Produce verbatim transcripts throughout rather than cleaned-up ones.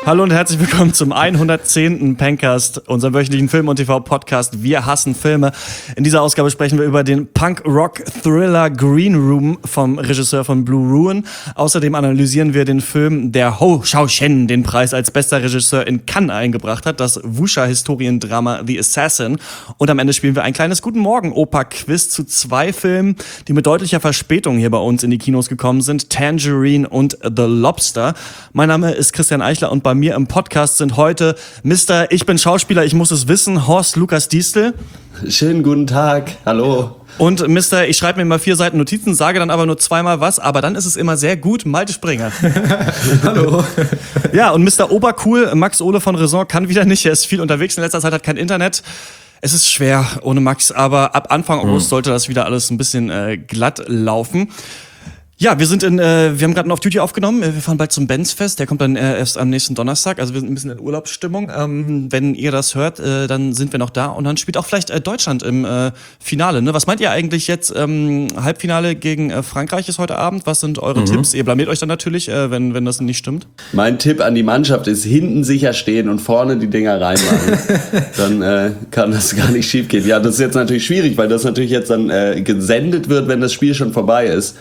Hallo und herzlich willkommen zum hundertzehnten Pencast, unserem wöchentlichen Film- und T V-Podcast Wir hassen Filme. In dieser Ausgabe sprechen wir über den Punk-Rock-Thriller Green Room vom Regisseur von Blue Ruin. Außerdem analysieren wir den Film, der Hou Hsiao-hsien den Preis als bester Regisseur in Cannes eingebracht hat, das Wuxia-Historiendrama The Assassin. Und am Ende spielen wir ein kleines Guten Morgen-Opa-Quiz zu zwei Filmen, die mit deutlicher Verspätung hier bei uns in die Kinos gekommen sind, Tangerine und The Lobster. Mein Name ist Christian Eichler und bei mir im Podcast sind heute Mister Ich bin Schauspieler, ich muss es wissen, Horst Lukas Diestel. Schönen guten Tag, hallo. Und Mister Ich schreibe mir immer vier Seiten Notizen, sage dann aber nur zweimal was, aber dann ist es immer sehr gut, Malte Springer. Hallo. Ja, und Mister Obercool, Max Ole von Raison, kann wieder nicht, er ist viel unterwegs, in letzter Zeit hat kein Internet. Es ist schwer ohne Max, aber ab Anfang August mhm. sollte das wieder alles ein bisschen äh, glatt laufen. Ja, wir sind in, äh, wir haben gerade einen Off-Duty aufgenommen. Wir fahren bald zum Benz-Fest. Der kommt dann äh, erst am nächsten Donnerstag. Also wir sind ein bisschen in Urlaubsstimmung. Ähm, wenn ihr das hört, äh, dann sind wir noch da. Und dann spielt auch vielleicht äh, Deutschland im äh, Finale. Ne? Was meint ihr eigentlich jetzt? Ähm, Halbfinale gegen äh, Frankreich ist heute Abend. Was sind eure mhm. Tipps? Ihr blamiert euch dann natürlich, äh, wenn, wenn das nicht stimmt. Mein Tipp an die Mannschaft ist, hinten sicher stehen und vorne die Dinger reinmachen. Dann äh, kann das gar nicht schief gehen. Ja, das ist jetzt natürlich schwierig, weil das natürlich jetzt dann äh, gesendet wird, wenn das Spiel schon vorbei ist.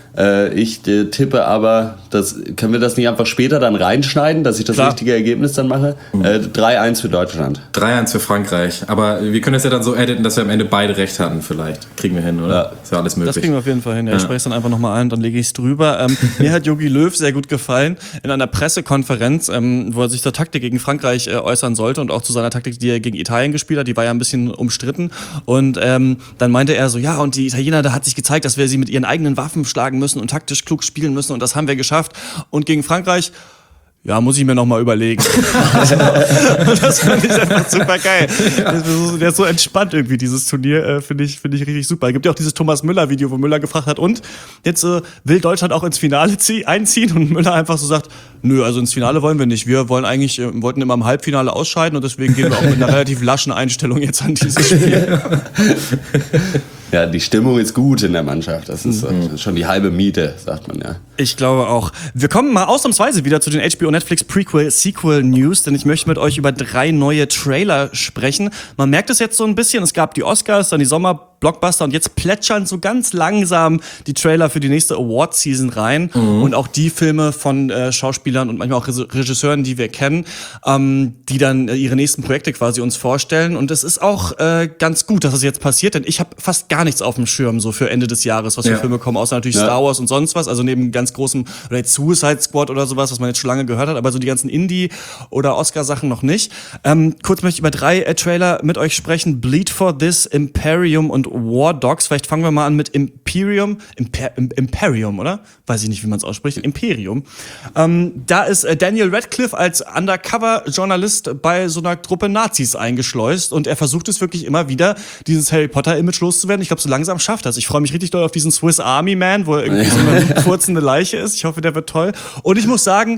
Ich äh, tippe aber, das, können wir das nicht einfach später dann reinschneiden, dass ich das Klar. richtige Ergebnis dann mache? Mhm. Äh, drei eins für Deutschland. drei eins für Frankreich. Aber wir können das ja dann so editen, dass wir am Ende beide recht hatten vielleicht. Kriegen wir hin, oder? Ja. Ist ja alles möglich. Das kriegen wir auf jeden Fall hin. Ja, ich ja. spreche es dann einfach nochmal ein, dann lege ich es drüber. Ähm, mir hat Jogi Löw sehr gut gefallen in einer Pressekonferenz, ähm, wo er sich zur Taktik gegen Frankreich äh, äußern sollte und auch zu seiner Taktik, die er gegen Italien gespielt hat. Die war ja ein bisschen umstritten. Und ähm, dann meinte er so, ja, und die Italiener, da hat sich gezeigt, dass wir sie mit ihren eigenen Waffen schlagen müssen und taktisch klug spielen müssen und das haben wir geschafft. Und gegen Frankreich, ja, muss ich mir noch mal überlegen. Das finde ich einfach super geil. Der ist so entspannt irgendwie, dieses Turnier, äh, finde ich, finde ich richtig super. Es gibt ja auch dieses Thomas Müller-Video, wo Müller gefragt hat, und jetzt äh, will Deutschland auch ins Finale zieh- einziehen? Und Müller einfach so sagt, nö, also ins Finale wollen wir nicht. Wir wollen eigentlich, äh, wollten immer im Halbfinale ausscheiden und deswegen gehen wir auch mit einer relativ laschen Einstellung jetzt an dieses Spiel. Ja, die Stimmung ist gut in der Mannschaft. Das ist mhm. schon die halbe Miete, sagt man ja. Ich glaube auch. Wir kommen mal ausnahmsweise wieder zu den H B O Netflix Prequel Sequel News, denn ich möchte mit euch über drei neue Trailer sprechen. Man merkt es jetzt so ein bisschen, es gab die Oscars, dann die Sommer-Blockbuster und jetzt plätschern so ganz langsam die Trailer für die nächste Award-Season rein. Mhm. Und auch die Filme von äh, Schauspielern und manchmal auch Regisseuren, die wir kennen, ähm, die dann äh, ihre nächsten Projekte quasi uns vorstellen. Und es ist auch äh, ganz gut, dass das jetzt passiert, denn ich habe fast gar nichts auf dem Schirm so für Ende des Jahres, was für ja. Filme kommen, außer natürlich ja. Star Wars und sonst was, also neben ganz großem, oder jetzt Suicide Squad oder sowas, was man jetzt schon lange gehört hat, aber so die ganzen Indie- oder Oscar-Sachen noch nicht. Ähm, kurz möchte ich über drei äh, Trailer mit euch sprechen. Bleed for This, Imperium und War Dogs. Vielleicht fangen wir mal an mit Imperium. Imper- Imperium, oder? Weiß ich nicht, wie man es ausspricht. Imperium. Ähm, da ist äh, Daniel Radcliffe als Undercover-Journalist bei so einer Truppe Nazis eingeschleust und er versucht es wirklich immer wieder, dieses Harry Potter-Image loszuwerden. Ich glaube, so langsam schafft das. Ich freue mich richtig doll auf diesen Swiss Army Man, wo er irgendwie so eine furzende Leiche ist. Ich hoffe, der wird toll. Und ich muss sagen,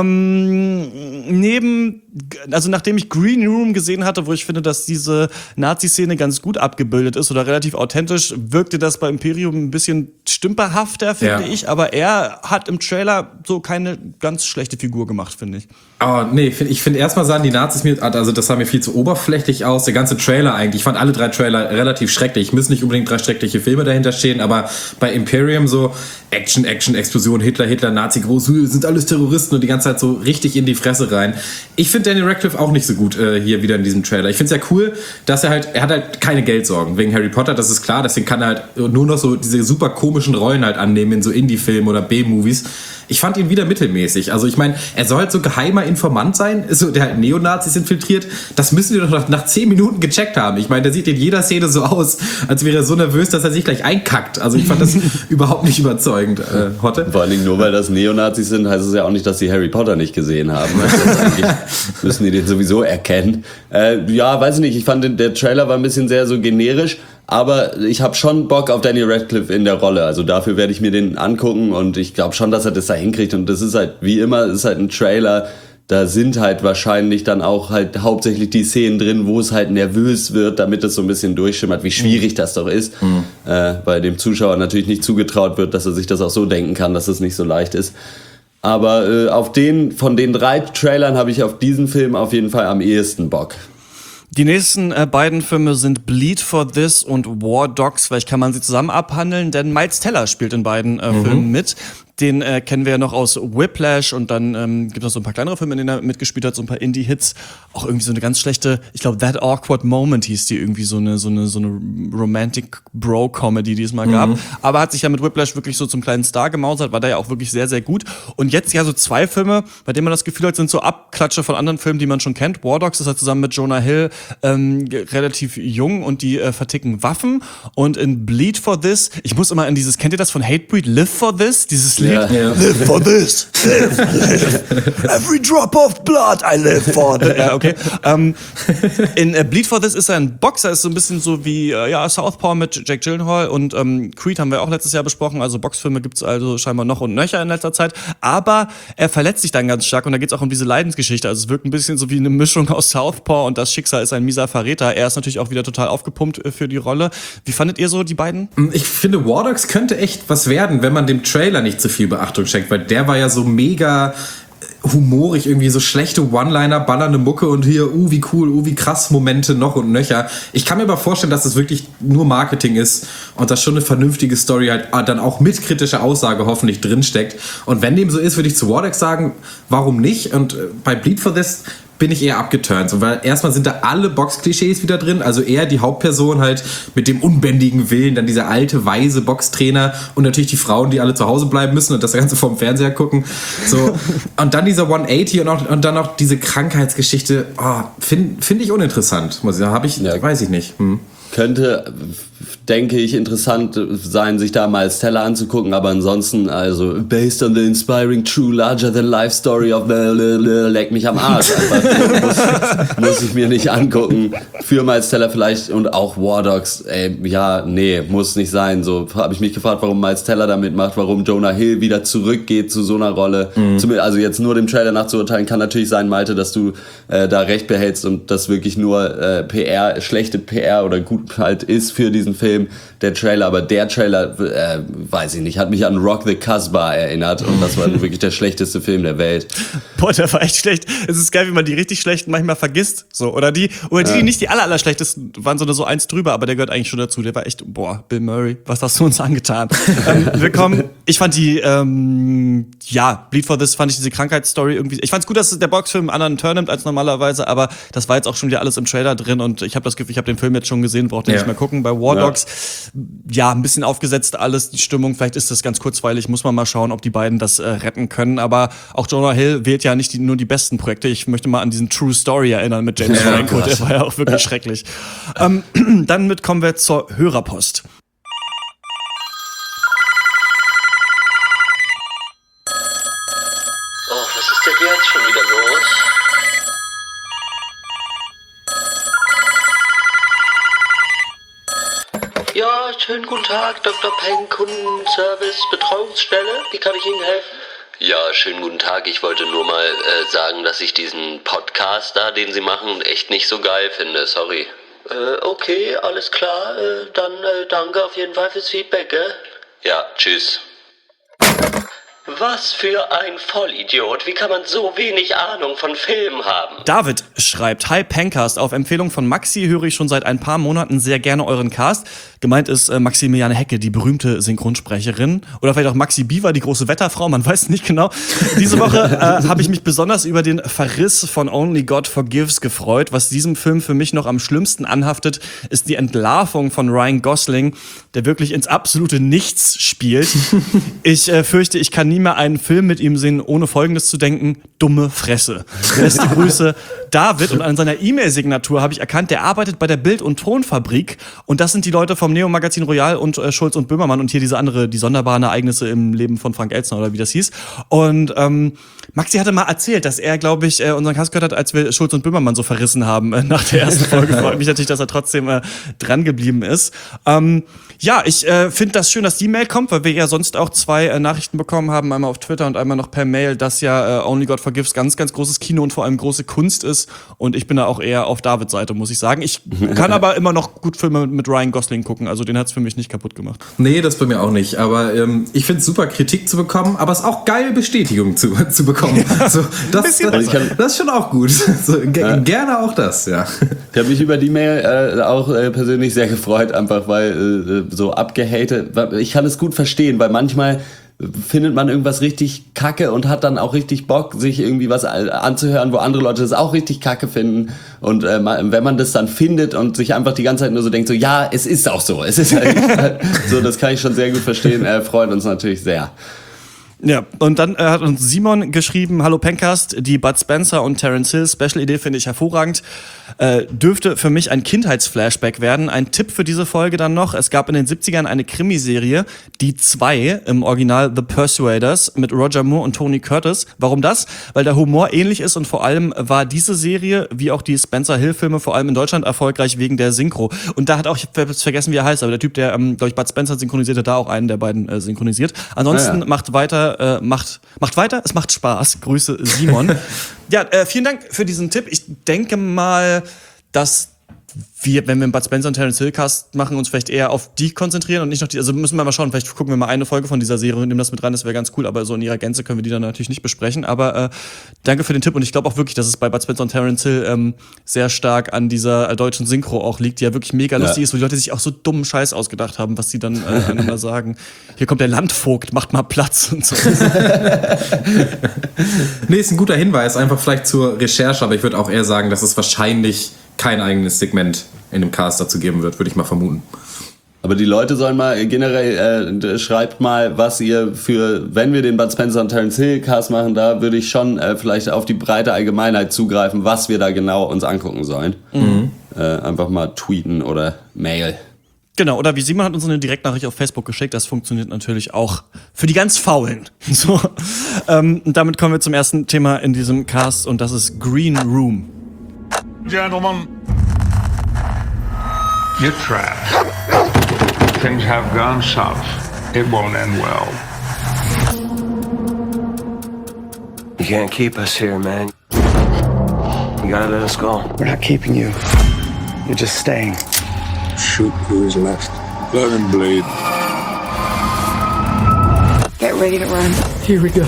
ähm, neben, also nachdem ich Green Room gesehen hatte, wo ich finde, dass diese Nazi-Szene ganz gut abgebildet ist oder relativ authentisch, wirkte das bei Imperium ein bisschen stümperhafter, finde ja. ich. Aber er hat im Trailer so keine ganz schlechte Figur gemacht, finde ich. Oh, nee, ich finde erstmal sahen die Nazis mir, also das sah mir viel zu oberflächlich aus. Der ganze Trailer eigentlich, ich fand alle drei Trailer relativ schrecklich. Müssen nicht unbedingt drei schreckliche Filme dahinter stehen, aber bei Imperium so Action, Action, Explosion, Hitler, Hitler, Nazi, groß, sind alles Terroristen und die ganze Zeit so richtig in die Fresse rein. Ich finde Daniel Radcliffe auch nicht so gut äh, hier wieder in diesem Trailer. Ich finde es ja cool, dass er halt, er hat halt keine Geldsorgen wegen Harry Potter, das ist klar, deswegen kann er halt nur noch so diese super komischen Rollen halt annehmen in so Indie-Filmen oder B-Movies. Ich fand ihn wieder mittelmäßig. Also ich meine, er soll halt so geheimer Informant sein, so, der halt Neonazis infiltriert. Das müssen wir doch nach, nach zehn Minuten gecheckt haben. Ich meine, der sieht in jeder Szene so aus, als wäre er so nervös, dass er sich gleich einkackt. Also ich fand das überhaupt nicht überzeugend, äh, Hotte. Vor allen Dingen nur, weil das Neonazis sind, heißt es ja auch nicht, dass sie Harry Potter nicht gesehen haben. Also eigentlich müssen die den sowieso erkennen. Äh, ja, weiß ich nicht. Ich fand, der Trailer war ein bisschen sehr so generisch. Aber ich habe schon Bock auf Daniel Radcliffe in der Rolle. Also dafür werde ich mir den angucken und ich glaube schon, dass er das da hinkriegt. Und das ist halt, wie immer, ist halt ein Trailer. Da sind halt wahrscheinlich dann auch halt hauptsächlich die Szenen drin, wo es halt nervös wird, damit es so ein bisschen durchschimmert, wie schwierig das doch ist. Mhm. Äh, bei dem Zuschauer natürlich nicht zugetraut wird, dass er sich das auch so denken kann, dass es nicht so leicht ist. Aber äh, auf den, von den drei Trailern habe ich auf diesen Film auf jeden Fall am ehesten Bock. Die nächsten äh, beiden Filme sind Bleed for This und War Dogs. Vielleicht kann man sie zusammen abhandeln, denn Miles Teller spielt in beiden äh, mhm. Filmen mit. Den äh, kennen wir ja noch aus Whiplash und dann ähm, gibt es noch so ein paar kleinere Filme, in denen er mitgespielt hat, so ein paar Indie-Hits. Auch irgendwie so eine ganz schlechte, ich glaube, That Awkward Moment hieß die, irgendwie so eine so eine so eine Romantic-Bro-Comedy, die es mal mhm. gab. Aber hat sich ja mit Whiplash wirklich so zum kleinen Star gemausert, war da ja auch wirklich sehr, sehr gut. Und jetzt ja so zwei Filme, bei denen man das Gefühl hat, sind so Abklatsche von anderen Filmen, die man schon kennt. War Dogs ist halt zusammen mit Jonah Hill ähm, relativ jung und die äh, verticken Waffen. Und in Bleed for This, ich muss immer an dieses, kennt ihr das von Hatebreed, Live for This? Dieses Lied. Ja. Ja. Live for this, live, live. Every drop of blood I live for this. Ja, okay. Ähm, in äh, Bleed for This ist er ein Boxer, ist so ein bisschen so wie äh, ja, Southpaw mit Jake Gyllenhaal und ähm, Creed haben wir auch letztes Jahr besprochen, also Boxfilme gibt's also scheinbar noch und nöcher in letzter Zeit, aber er verletzt sich dann ganz stark und da geht's auch um diese Leidensgeschichte, also es wirkt ein bisschen so wie eine Mischung aus Southpaw und das Schicksal ist ein mieser Verräter. Er ist natürlich auch wieder total aufgepumpt äh, für die Rolle. Wie fandet ihr so die beiden? Ich finde, War Dogs könnte echt was werden, wenn man dem Trailer nicht zu viel Beachtung schenkt, weil der war ja so mega humorig, irgendwie so schlechte One-Liner, ballernde Mucke und hier, uh, wie cool, uh, wie krass Momente noch und nöcher. Ich kann mir aber vorstellen, dass es das wirklich nur Marketing ist und dass schon eine vernünftige Story halt dann auch mit kritischer Aussage hoffentlich drinsteckt. Und wenn dem so ist, würde ich zu War Dogs sagen, warum nicht? Und bei Bleed for This bin ich eher abgeturnt, so, weil erstmal sind da alle Box-Klischees wieder drin, also eher die Hauptperson halt mit dem unbändigen Willen, dann dieser alte, weise Boxtrainer und natürlich die Frauen, die alle zu Hause bleiben müssen und das Ganze vorm Fernseher gucken, so. Und dann dieser hundertachtzig und, auch, und dann noch diese Krankheitsgeschichte, oh, finde find ich uninteressant, muss ich sagen, habe ich, ja. weiß ich nicht. Hm. Könnte, denke ich, interessant sein, sich da Miles Teller anzugucken, aber ansonsten, also, based on the inspiring true larger-than-life story of leck mich am Arsch. Einfach, muss, muss ich mir nicht angucken. Für Miles Teller vielleicht und auch War Dogs, ey, ja, nee, muss nicht sein. So habe ich mich gefragt, warum Miles Teller da mitmacht, warum Jonah Hill wieder zurückgeht zu so einer Rolle. Mhm. Zum, also jetzt nur dem Trailer nachzuurteilen, kann natürlich sein, Malte, dass du äh, da recht behältst und das wirklich nur äh, P R, schlechte P R oder gut halt ist für diesen Film, der Trailer, aber der Trailer, äh, weiß ich nicht, hat mich an Rock the Casbah erinnert und das war wirklich der schlechteste Film der Welt. Boah, der war echt schlecht. Es ist geil, wie man die richtig schlechten manchmal vergisst, so, oder die, oder die, ja. die nicht die aller, aller schlechtesten waren, sondern so eins drüber, aber der gehört eigentlich schon dazu, der war echt, boah, Bill Murray, was hast du uns angetan? ähm, willkommen, ich fand die, ähm, ja, Bleed for This fand ich diese Krankheitsstory irgendwie, ich fand's gut, dass der Boxfilm einen anderen Turn nimmt als normalerweise, aber das war jetzt auch schon wieder alles im Trailer drin und ich habe das Gefühl, ich habe den Film jetzt schon gesehen, braucht ja. nicht mehr gucken. Bei War Dogs, ja. ja, ein bisschen aufgesetzt alles, die Stimmung, vielleicht ist das ganz kurzweilig, muss man mal schauen, ob die beiden das äh, retten können, aber auch Jonah Hill wählt ja nicht die, nur die besten Projekte. Ich möchte mal an diesen True Story erinnern mit James ja, Franco, der war ja auch wirklich schrecklich. Ähm, dann mit kommen wir zur Hörerpost. Oh, was ist denn jetzt schon wieder los? Ja, schönen guten Tag, Doktor Peng, Kundenservice, Betreuungsstelle. Wie kann ich Ihnen helfen? Ja, schönen guten Tag. Ich wollte nur mal äh, sagen, dass ich diesen Podcast da, den Sie machen, echt nicht so geil finde. Sorry. Äh, okay, alles klar. Äh, dann äh, danke auf jeden Fall fürs Feedback, gell? Ja, tschüss. Was für ein Vollidiot. Wie kann man so wenig Ahnung von Filmen haben? David schreibt, hi Pencast, auf Empfehlung von Maxi höre ich schon seit ein paar Monaten sehr gerne euren Cast. Gemeint ist äh, Maximiliane Hecke, die berühmte Synchronsprecherin. Oder vielleicht auch Maxi Biewer, die große Wetterfrau, man weiß nicht genau. Diese Woche äh, habe ich mich besonders über den Verriss von Only God Forgives gefreut. Was diesem Film für mich noch am schlimmsten anhaftet, ist die Entlarvung von Ryan Gosling, der wirklich ins absolute Nichts spielt. Ich äh, fürchte, ich kann nie mehr einen Film mit ihm sehen, ohne Folgendes zu denken: dumme Fresse. Beste Grüße, David. Und an seiner E-Mail-Signatur habe ich erkannt, der arbeitet bei der Bild- und Tonfabrik. Und das sind die Leute vom Neo-Magazin Royal und äh, Schulz und Böhmermann und hier diese andere, die sonderbaren Ereignisse im Leben von Frank Elstner oder wie das hieß. Und ähm, Maxi hatte mal erzählt, dass er, glaube ich, äh, unseren Cast gehört hat, als wir Schulz und Böhmermann so verrissen haben äh, nach der ersten Folge. Freut mich natürlich, dass er trotzdem äh, dran geblieben ist. Ähm, ja, ich äh, finde das schön, dass die Mail kommt, weil wir ja sonst auch zwei äh, Nachrichten bekommen haben, einmal auf Twitter und einmal noch per Mail, dass ja äh, Only God Forgives ganz, ganz großes Kino und vor allem große Kunst ist ist. Und ich bin da auch eher auf Davids Seite, muss ich sagen. Ich kann aber immer noch gut Filme mit Ryan Gosling gucken. Also den hat's für mich nicht kaputt gemacht. Nee, das bei mir auch nicht. Aber ähm, ich finde es super, Kritik zu bekommen, aber es ist auch geil, Bestätigung zu, zu bekommen. Ja, also, das, das, das ist schon auch gut. So, ge- ja. Gerne auch das, ja. Ich habe mich über die Mail äh, auch äh, persönlich sehr gefreut, einfach weil äh, so abgehatet. Ich kann es gut verstehen, weil manchmal findet man irgendwas richtig kacke und hat dann auch richtig Bock, sich irgendwie was anzuhören, wo andere Leute das auch richtig kacke finden. Und äh, wenn man das dann findet und sich einfach die ganze Zeit nur so denkt, so ja, es ist auch so, es ist halt so, das kann ich schon sehr gut verstehen, äh, freut uns natürlich sehr. Ja, und dann äh, hat uns Simon geschrieben, hallo Pencast, die Bud Spencer und Terence Hill Special-Idee finde ich hervorragend. Äh, dürfte für mich ein Kindheitsflashback werden. Ein Tipp für diese Folge dann noch, es gab in den siebzigern eine Krimiserie, Die zwei, im Original The Persuaders, mit Roger Moore und Tony Curtis. Warum das? Weil der Humor ähnlich ist und vor allem war diese Serie, wie auch die Spencer-Hill-Filme, vor allem in Deutschland erfolgreich wegen der Synchro. Und da hat auch, ich habe vergessen, wie er heißt, aber der Typ, der, ähm, glaube ich, Bud Spencer synchronisiert, hat da auch einen der beiden äh, synchronisiert. Ansonsten ah, ja. macht weiter Äh, macht, macht weiter, es macht Spaß. Grüße, Simon. ja, äh, vielen Dank für diesen Tipp. Ich denke mal, dass wir, wenn wir einen Bud Spencer und Terence Hill Cast machen, uns vielleicht eher auf die konzentrieren und nicht noch die, also müssen wir mal schauen, vielleicht gucken wir mal eine Folge von dieser Serie und nehmen das mit rein, das wäre ganz cool, aber so in ihrer Gänze können wir die dann natürlich nicht besprechen, aber äh, danke für den Tipp und ich glaube auch wirklich, dass es bei Bud Spencer und Terence Hill ähm, sehr stark an dieser äh, deutschen Synchro auch liegt, die ja wirklich mega lustig ja. ist, wo die Leute sich auch so dummen Scheiß ausgedacht haben, was sie dann äh, aneinander sagen. Hier kommt der Landvogt, macht mal Platz und so. Nee, ist ein guter Hinweis, einfach vielleicht zur Recherche, aber ich würde auch eher sagen, dass es wahrscheinlich kein eigenes Segment in dem Cast dazu geben wird, würde ich mal vermuten. Aber die Leute sollen mal generell, äh, schreibt mal, was ihr für, wenn wir den Bud Spencer und Terence Hill Cast machen, da würde ich schon äh, vielleicht auf die breite Allgemeinheit zugreifen, was wir da genau uns angucken sollen. Mhm. Äh, einfach mal tweeten oder Mail. Genau, oder wie Simon hat uns eine Direktnachricht auf Facebook geschickt, das funktioniert natürlich auch für die ganz Faulen. So, ähm, damit kommen wir zum ersten Thema in diesem Cast und das ist Green Room. Gentlemen, you're trapped. Things have gone south. It won't end well. You can't keep us here, man. You gotta let us go. We're not keeping you. You're just staying. Shoot who is left. Let him bleed. Get ready to run. Here we go.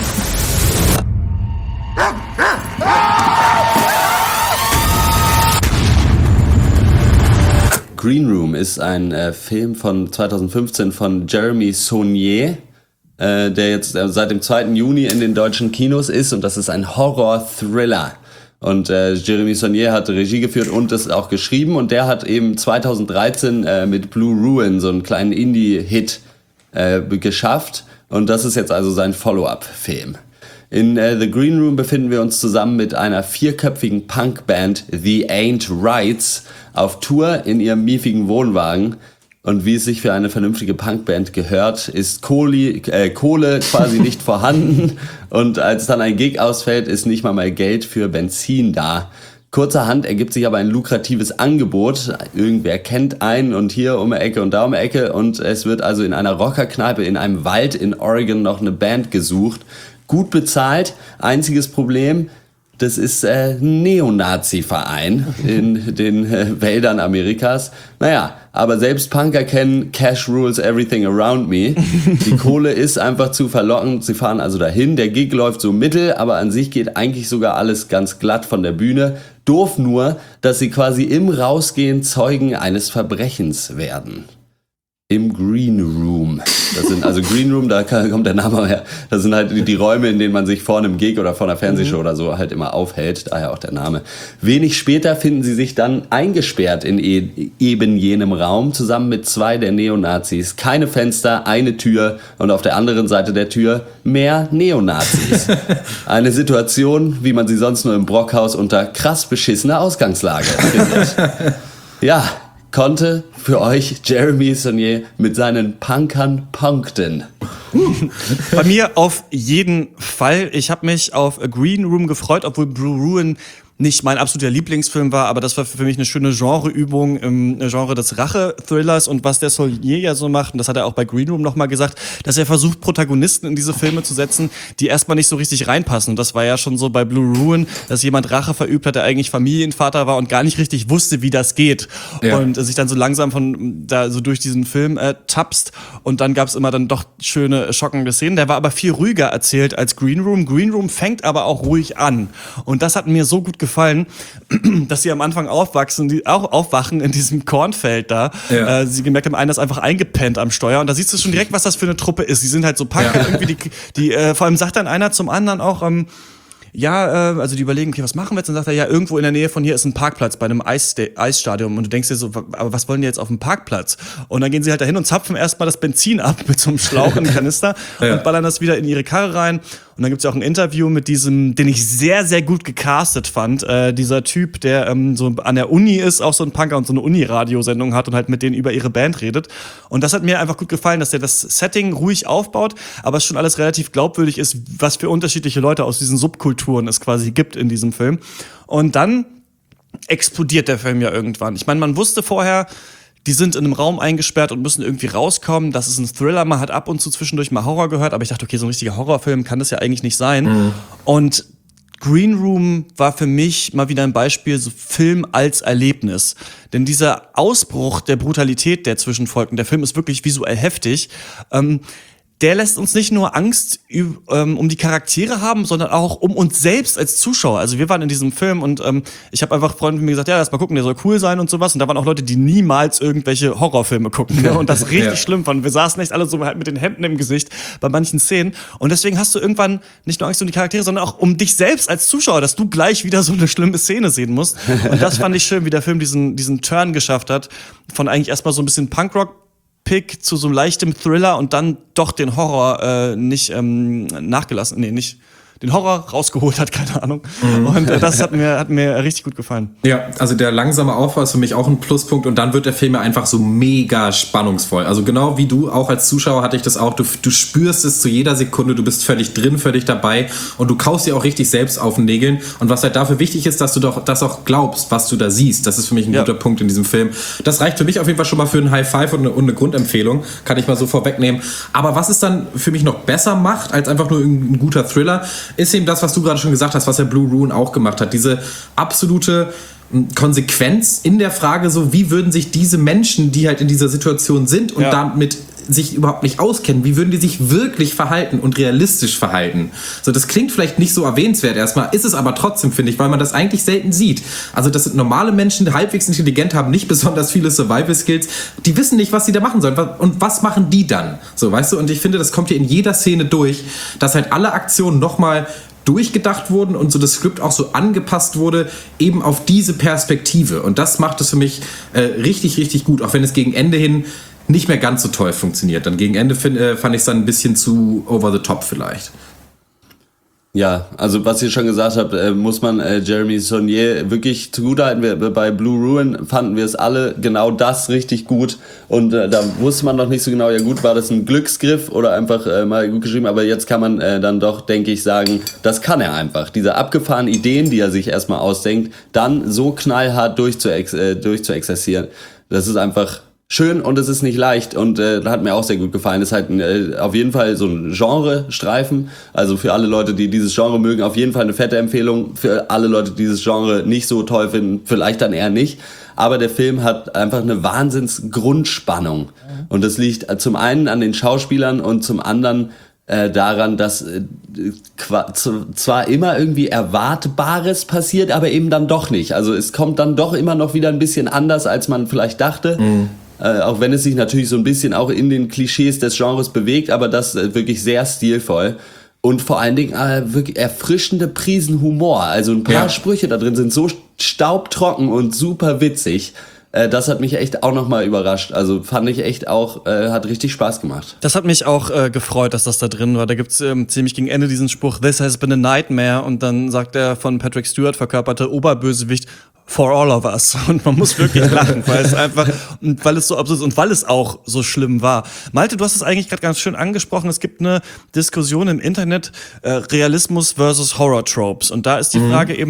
Green Room ist ein äh, Film von zweitausendfünfzehn von Jeremy Saulnier, äh, der jetzt äh, seit dem zweiten Juni in den deutschen Kinos ist und das ist ein Horror-Thriller. Und äh, Jeremy Saulnier hat Regie geführt und das auch geschrieben und der hat eben zweitausenddreizehn äh, mit Blue Ruin so einen kleinen Indie-Hit äh, geschafft und das ist jetzt also sein Follow-up-Film. In äh, The Green Room befinden wir uns zusammen mit einer vierköpfigen Punkband The Ain't Rights auf Tour in ihrem miefigen Wohnwagen. Und wie es sich für eine vernünftige Punkband gehört, ist Kohle, äh, Kohle quasi nicht vorhanden. Und als dann ein Gig ausfällt, ist nicht mal mehr Geld für Benzin da. Kurzerhand ergibt sich aber ein lukratives Angebot. Irgendwer kennt einen und hier um die Ecke und da um die Ecke. Und es wird also in einer Rockerkneipe in einem Wald in Oregon noch eine Band gesucht. Gut bezahlt. Einziges Problem, das ist äh, ein Neonazi-Verein in den äh, Wäldern Amerikas. Naja, aber selbst Punker kennen Cash rules everything around me. Die Kohle ist einfach zu verlockend. Sie fahren also dahin. Der Gig läuft so mittel, aber an sich geht eigentlich sogar alles ganz glatt von der Bühne. Doof nur, dass sie quasi im Rausgehen Zeugen eines Verbrechens werden. Im Green Room. Das sind also Green Room, da kommt der Name her. Das sind halt die Räume, in denen man sich vor einem Gig oder vor einer Fernsehshow mhm. oder so halt immer aufhält. Daher auch der Name. Wenig später finden sie sich dann eingesperrt in e- eben jenem Raum, zusammen mit zwei der Neonazis. Keine Fenster, eine Tür und auf der anderen Seite der Tür mehr Neonazis. Eine Situation, wie man sie sonst nur im Brockhaus unter krass beschissener Ausgangslage findet. Ja, konnte für euch Jeremy Saulnier mit seinen Punkern punkten. Bei mir auf jeden Fall. Ich habe mich auf A Green Room gefreut, obwohl Blue Ruin nicht mein absoluter Lieblingsfilm war, aber das war für mich eine schöne Genreübung im Genre des Rache-Thrillers. Und was der Solier ja so macht, und das hat er auch bei Green Room nochmal gesagt, dass er versucht, Protagonisten in diese Filme zu setzen, die erstmal nicht so richtig reinpassen. Und das war ja schon so bei Blue Ruin, dass jemand Rache verübt hat, der eigentlich Familienvater war und gar nicht richtig wusste, wie das geht. Ja. Und sich dann so langsam von da so durch diesen Film äh, tapst. Und dann gab's immer dann doch schöne, schockende Szenen. Der war aber viel ruhiger erzählt als Green Room. Green Room fängt aber auch ruhig an. Und das hat mir so gut gefallen. gefallen, dass sie am Anfang aufwachsen, die auch aufwachen in diesem Kornfeld da. Ja. Äh, sie gemerkt haben, einer ist einfach eingepennt am Steuer und da siehst du schon direkt, was das für eine Truppe ist. Die sind halt so punk, ja. irgendwie die, die äh, vor allem sagt dann einer zum anderen auch, ähm, ja, äh, also die überlegen, okay, was machen wir jetzt? Dann sagt er, ja, irgendwo in der Nähe von hier ist ein Parkplatz bei einem Eisste- Eisstadion. Und du denkst dir so, aber was wollen die jetzt auf dem Parkplatz? Und dann gehen sie halt dahin und zapfen erstmal das Benzin ab mit so einem Schlauch in den Kanister ja. und ballern das wieder in ihre Karre rein. Und dann gibt's ja auch ein Interview mit diesem, den ich sehr, sehr gut gecastet fand. Äh, dieser Typ, der ähm, so an der Uni ist, auch so ein Punker und so eine Uni-Radiosendung hat und halt mit denen über ihre Band redet. Und das hat mir einfach gut gefallen, dass der das Setting ruhig aufbaut, aber es schon alles relativ glaubwürdig ist, was für unterschiedliche Leute aus diesen Subkulturen es quasi gibt in diesem Film. Und dann explodiert der Film ja irgendwann. Ich meine, man wusste vorher, die sind in einem Raum eingesperrt und müssen irgendwie rauskommen. Das ist ein Thriller, man hat ab und zu zwischendurch mal Horror gehört, aber ich dachte, okay, so ein richtiger Horrorfilm kann das ja eigentlich nicht sein. Mhm. Und Green Room war für mich mal wieder ein Beispiel, so Film als Erlebnis. Denn dieser Ausbruch der Brutalität der Zwischenfolgen, der Film ist wirklich visuell heftig, ähm, der lässt uns nicht nur Angst ähm, um die Charaktere haben, sondern auch um uns selbst als Zuschauer. Also wir waren in diesem Film und ähm, ich habe einfach Freunden mir gesagt, ja, lass mal gucken, der soll cool sein und sowas. Und da waren auch Leute, die niemals irgendwelche Horrorfilme gucken. Ne? Und das richtig ja. schlimm fanden. Wir saßen echt alle so halt mit den Händen im Gesicht bei manchen Szenen. Und deswegen hast du irgendwann nicht nur Angst um die Charaktere, sondern auch um dich selbst als Zuschauer, dass du gleich wieder so eine schlimme Szene sehen musst. Und das fand ich schön, wie der Film diesen, diesen Turn geschafft hat. Von eigentlich erstmal so ein bisschen Punkrock Pick zu so leichtem Thriller und dann doch den Horror äh, nicht ähm, nachgelassen, nee, nicht den Horror rausgeholt hat, keine Ahnung. Mhm. Und äh, das hat mir, hat mir richtig gut gefallen. Ja, also der langsame Aufbau ist für mich auch ein Pluspunkt und dann wird der Film ja einfach so mega spannungsvoll. Also genau wie du, auch als Zuschauer hatte ich das auch, du, du spürst es zu jeder Sekunde, du bist völlig drin, völlig dabei und du kaust dir auch richtig selbst auf den Nägeln. Und was halt dafür wichtig ist, dass du doch das auch glaubst, was du da siehst. Das ist für mich ein ja. guter Punkt in diesem Film. Das reicht für mich auf jeden Fall schon mal für einen High Five und eine, und eine Grundempfehlung, kann ich mal so vorwegnehmen. Aber was es dann für mich noch besser macht, als einfach nur ein, ein guter Thriller, ist eben das, was du gerade schon gesagt hast, was der Blue Ruin auch gemacht hat. Diese absolute Konsequenz in der Frage, so wie würden sich diese Menschen, die halt in dieser Situation sind und ja. damit sich überhaupt nicht auskennen, wie würden die sich wirklich verhalten und realistisch verhalten? So, das klingt vielleicht nicht so erwähnenswert erstmal, ist es aber trotzdem, finde ich, weil man das eigentlich selten sieht. Also das sind normale Menschen, die halbwegs intelligent haben, nicht besonders viele Survival-Skills, die wissen nicht, was sie da machen sollen. Und was machen die dann? So, weißt du, und ich finde, das kommt hier in jeder Szene durch, dass halt alle Aktionen nochmal durchgedacht wurden und so das Skript auch so angepasst wurde, eben auf diese Perspektive. Und das macht es für mich äh, richtig, richtig gut, auch wenn es gegen Ende hin nicht mehr ganz so toll funktioniert. Dann gegen Ende find, äh, fand ich es dann ein bisschen zu over the top vielleicht. Ja, also was ihr schon gesagt habt, äh, muss man äh, Jeremy Saulnier wirklich zugutehalten. Wir, bei Blue Ruin fanden wir es alle genau das richtig gut und äh, da wusste man noch nicht so genau, ja gut, war das ein Glücksgriff oder einfach äh, mal gut geschrieben, aber jetzt kann man äh, dann doch, denke ich, sagen, das kann er einfach. Diese abgefahrenen Ideen, die er sich erstmal ausdenkt, dann so knallhart durchzuex- äh, durchzuexerzieren, das ist einfach schön und es ist nicht leicht und äh, hat mir auch sehr gut gefallen. Ist halt ein, äh, auf jeden Fall so ein Genre-Streifen. Also für alle Leute, die dieses Genre mögen, auf jeden Fall eine fette Empfehlung. Für alle Leute, die dieses Genre nicht so toll finden, vielleicht dann eher nicht. Aber der Film hat einfach eine Wahnsinns-Grundspannung. Und das liegt zum einen an den Schauspielern und zum anderen äh, daran, dass äh, qua- z- zwar immer irgendwie Erwartbares passiert, aber eben dann doch nicht. Also es kommt dann doch immer noch wieder ein bisschen anders, als man vielleicht dachte. Mhm. Äh, auch wenn es sich natürlich so ein bisschen auch in den Klischees des Genres bewegt, aber das äh, wirklich sehr stilvoll. Und vor allen Dingen äh, wirklich erfrischende Prisen Humor. Also ein paar ja. Sprüche da drin sind so staubtrocken und super witzig. Äh, das hat mich echt auch nochmal überrascht. Also fand ich echt auch, äh, hat richtig Spaß gemacht. Das hat mich auch äh, gefreut, dass das da drin war. Da gibt's ähm, ziemlich gegen Ende diesen Spruch, "This has been a nightmare", und dann sagt der von Patrick Stewart verkörperte Oberbösewicht, "For all of us." Und man muss wirklich lachen, weil es einfach, weil es so absurd ist und weil es auch so schlimm war. Malte, du hast es eigentlich gerade ganz schön angesprochen. Es gibt eine Diskussion im Internet, äh, Realismus versus Horror-Tropes. Und da ist die mhm. Frage eben,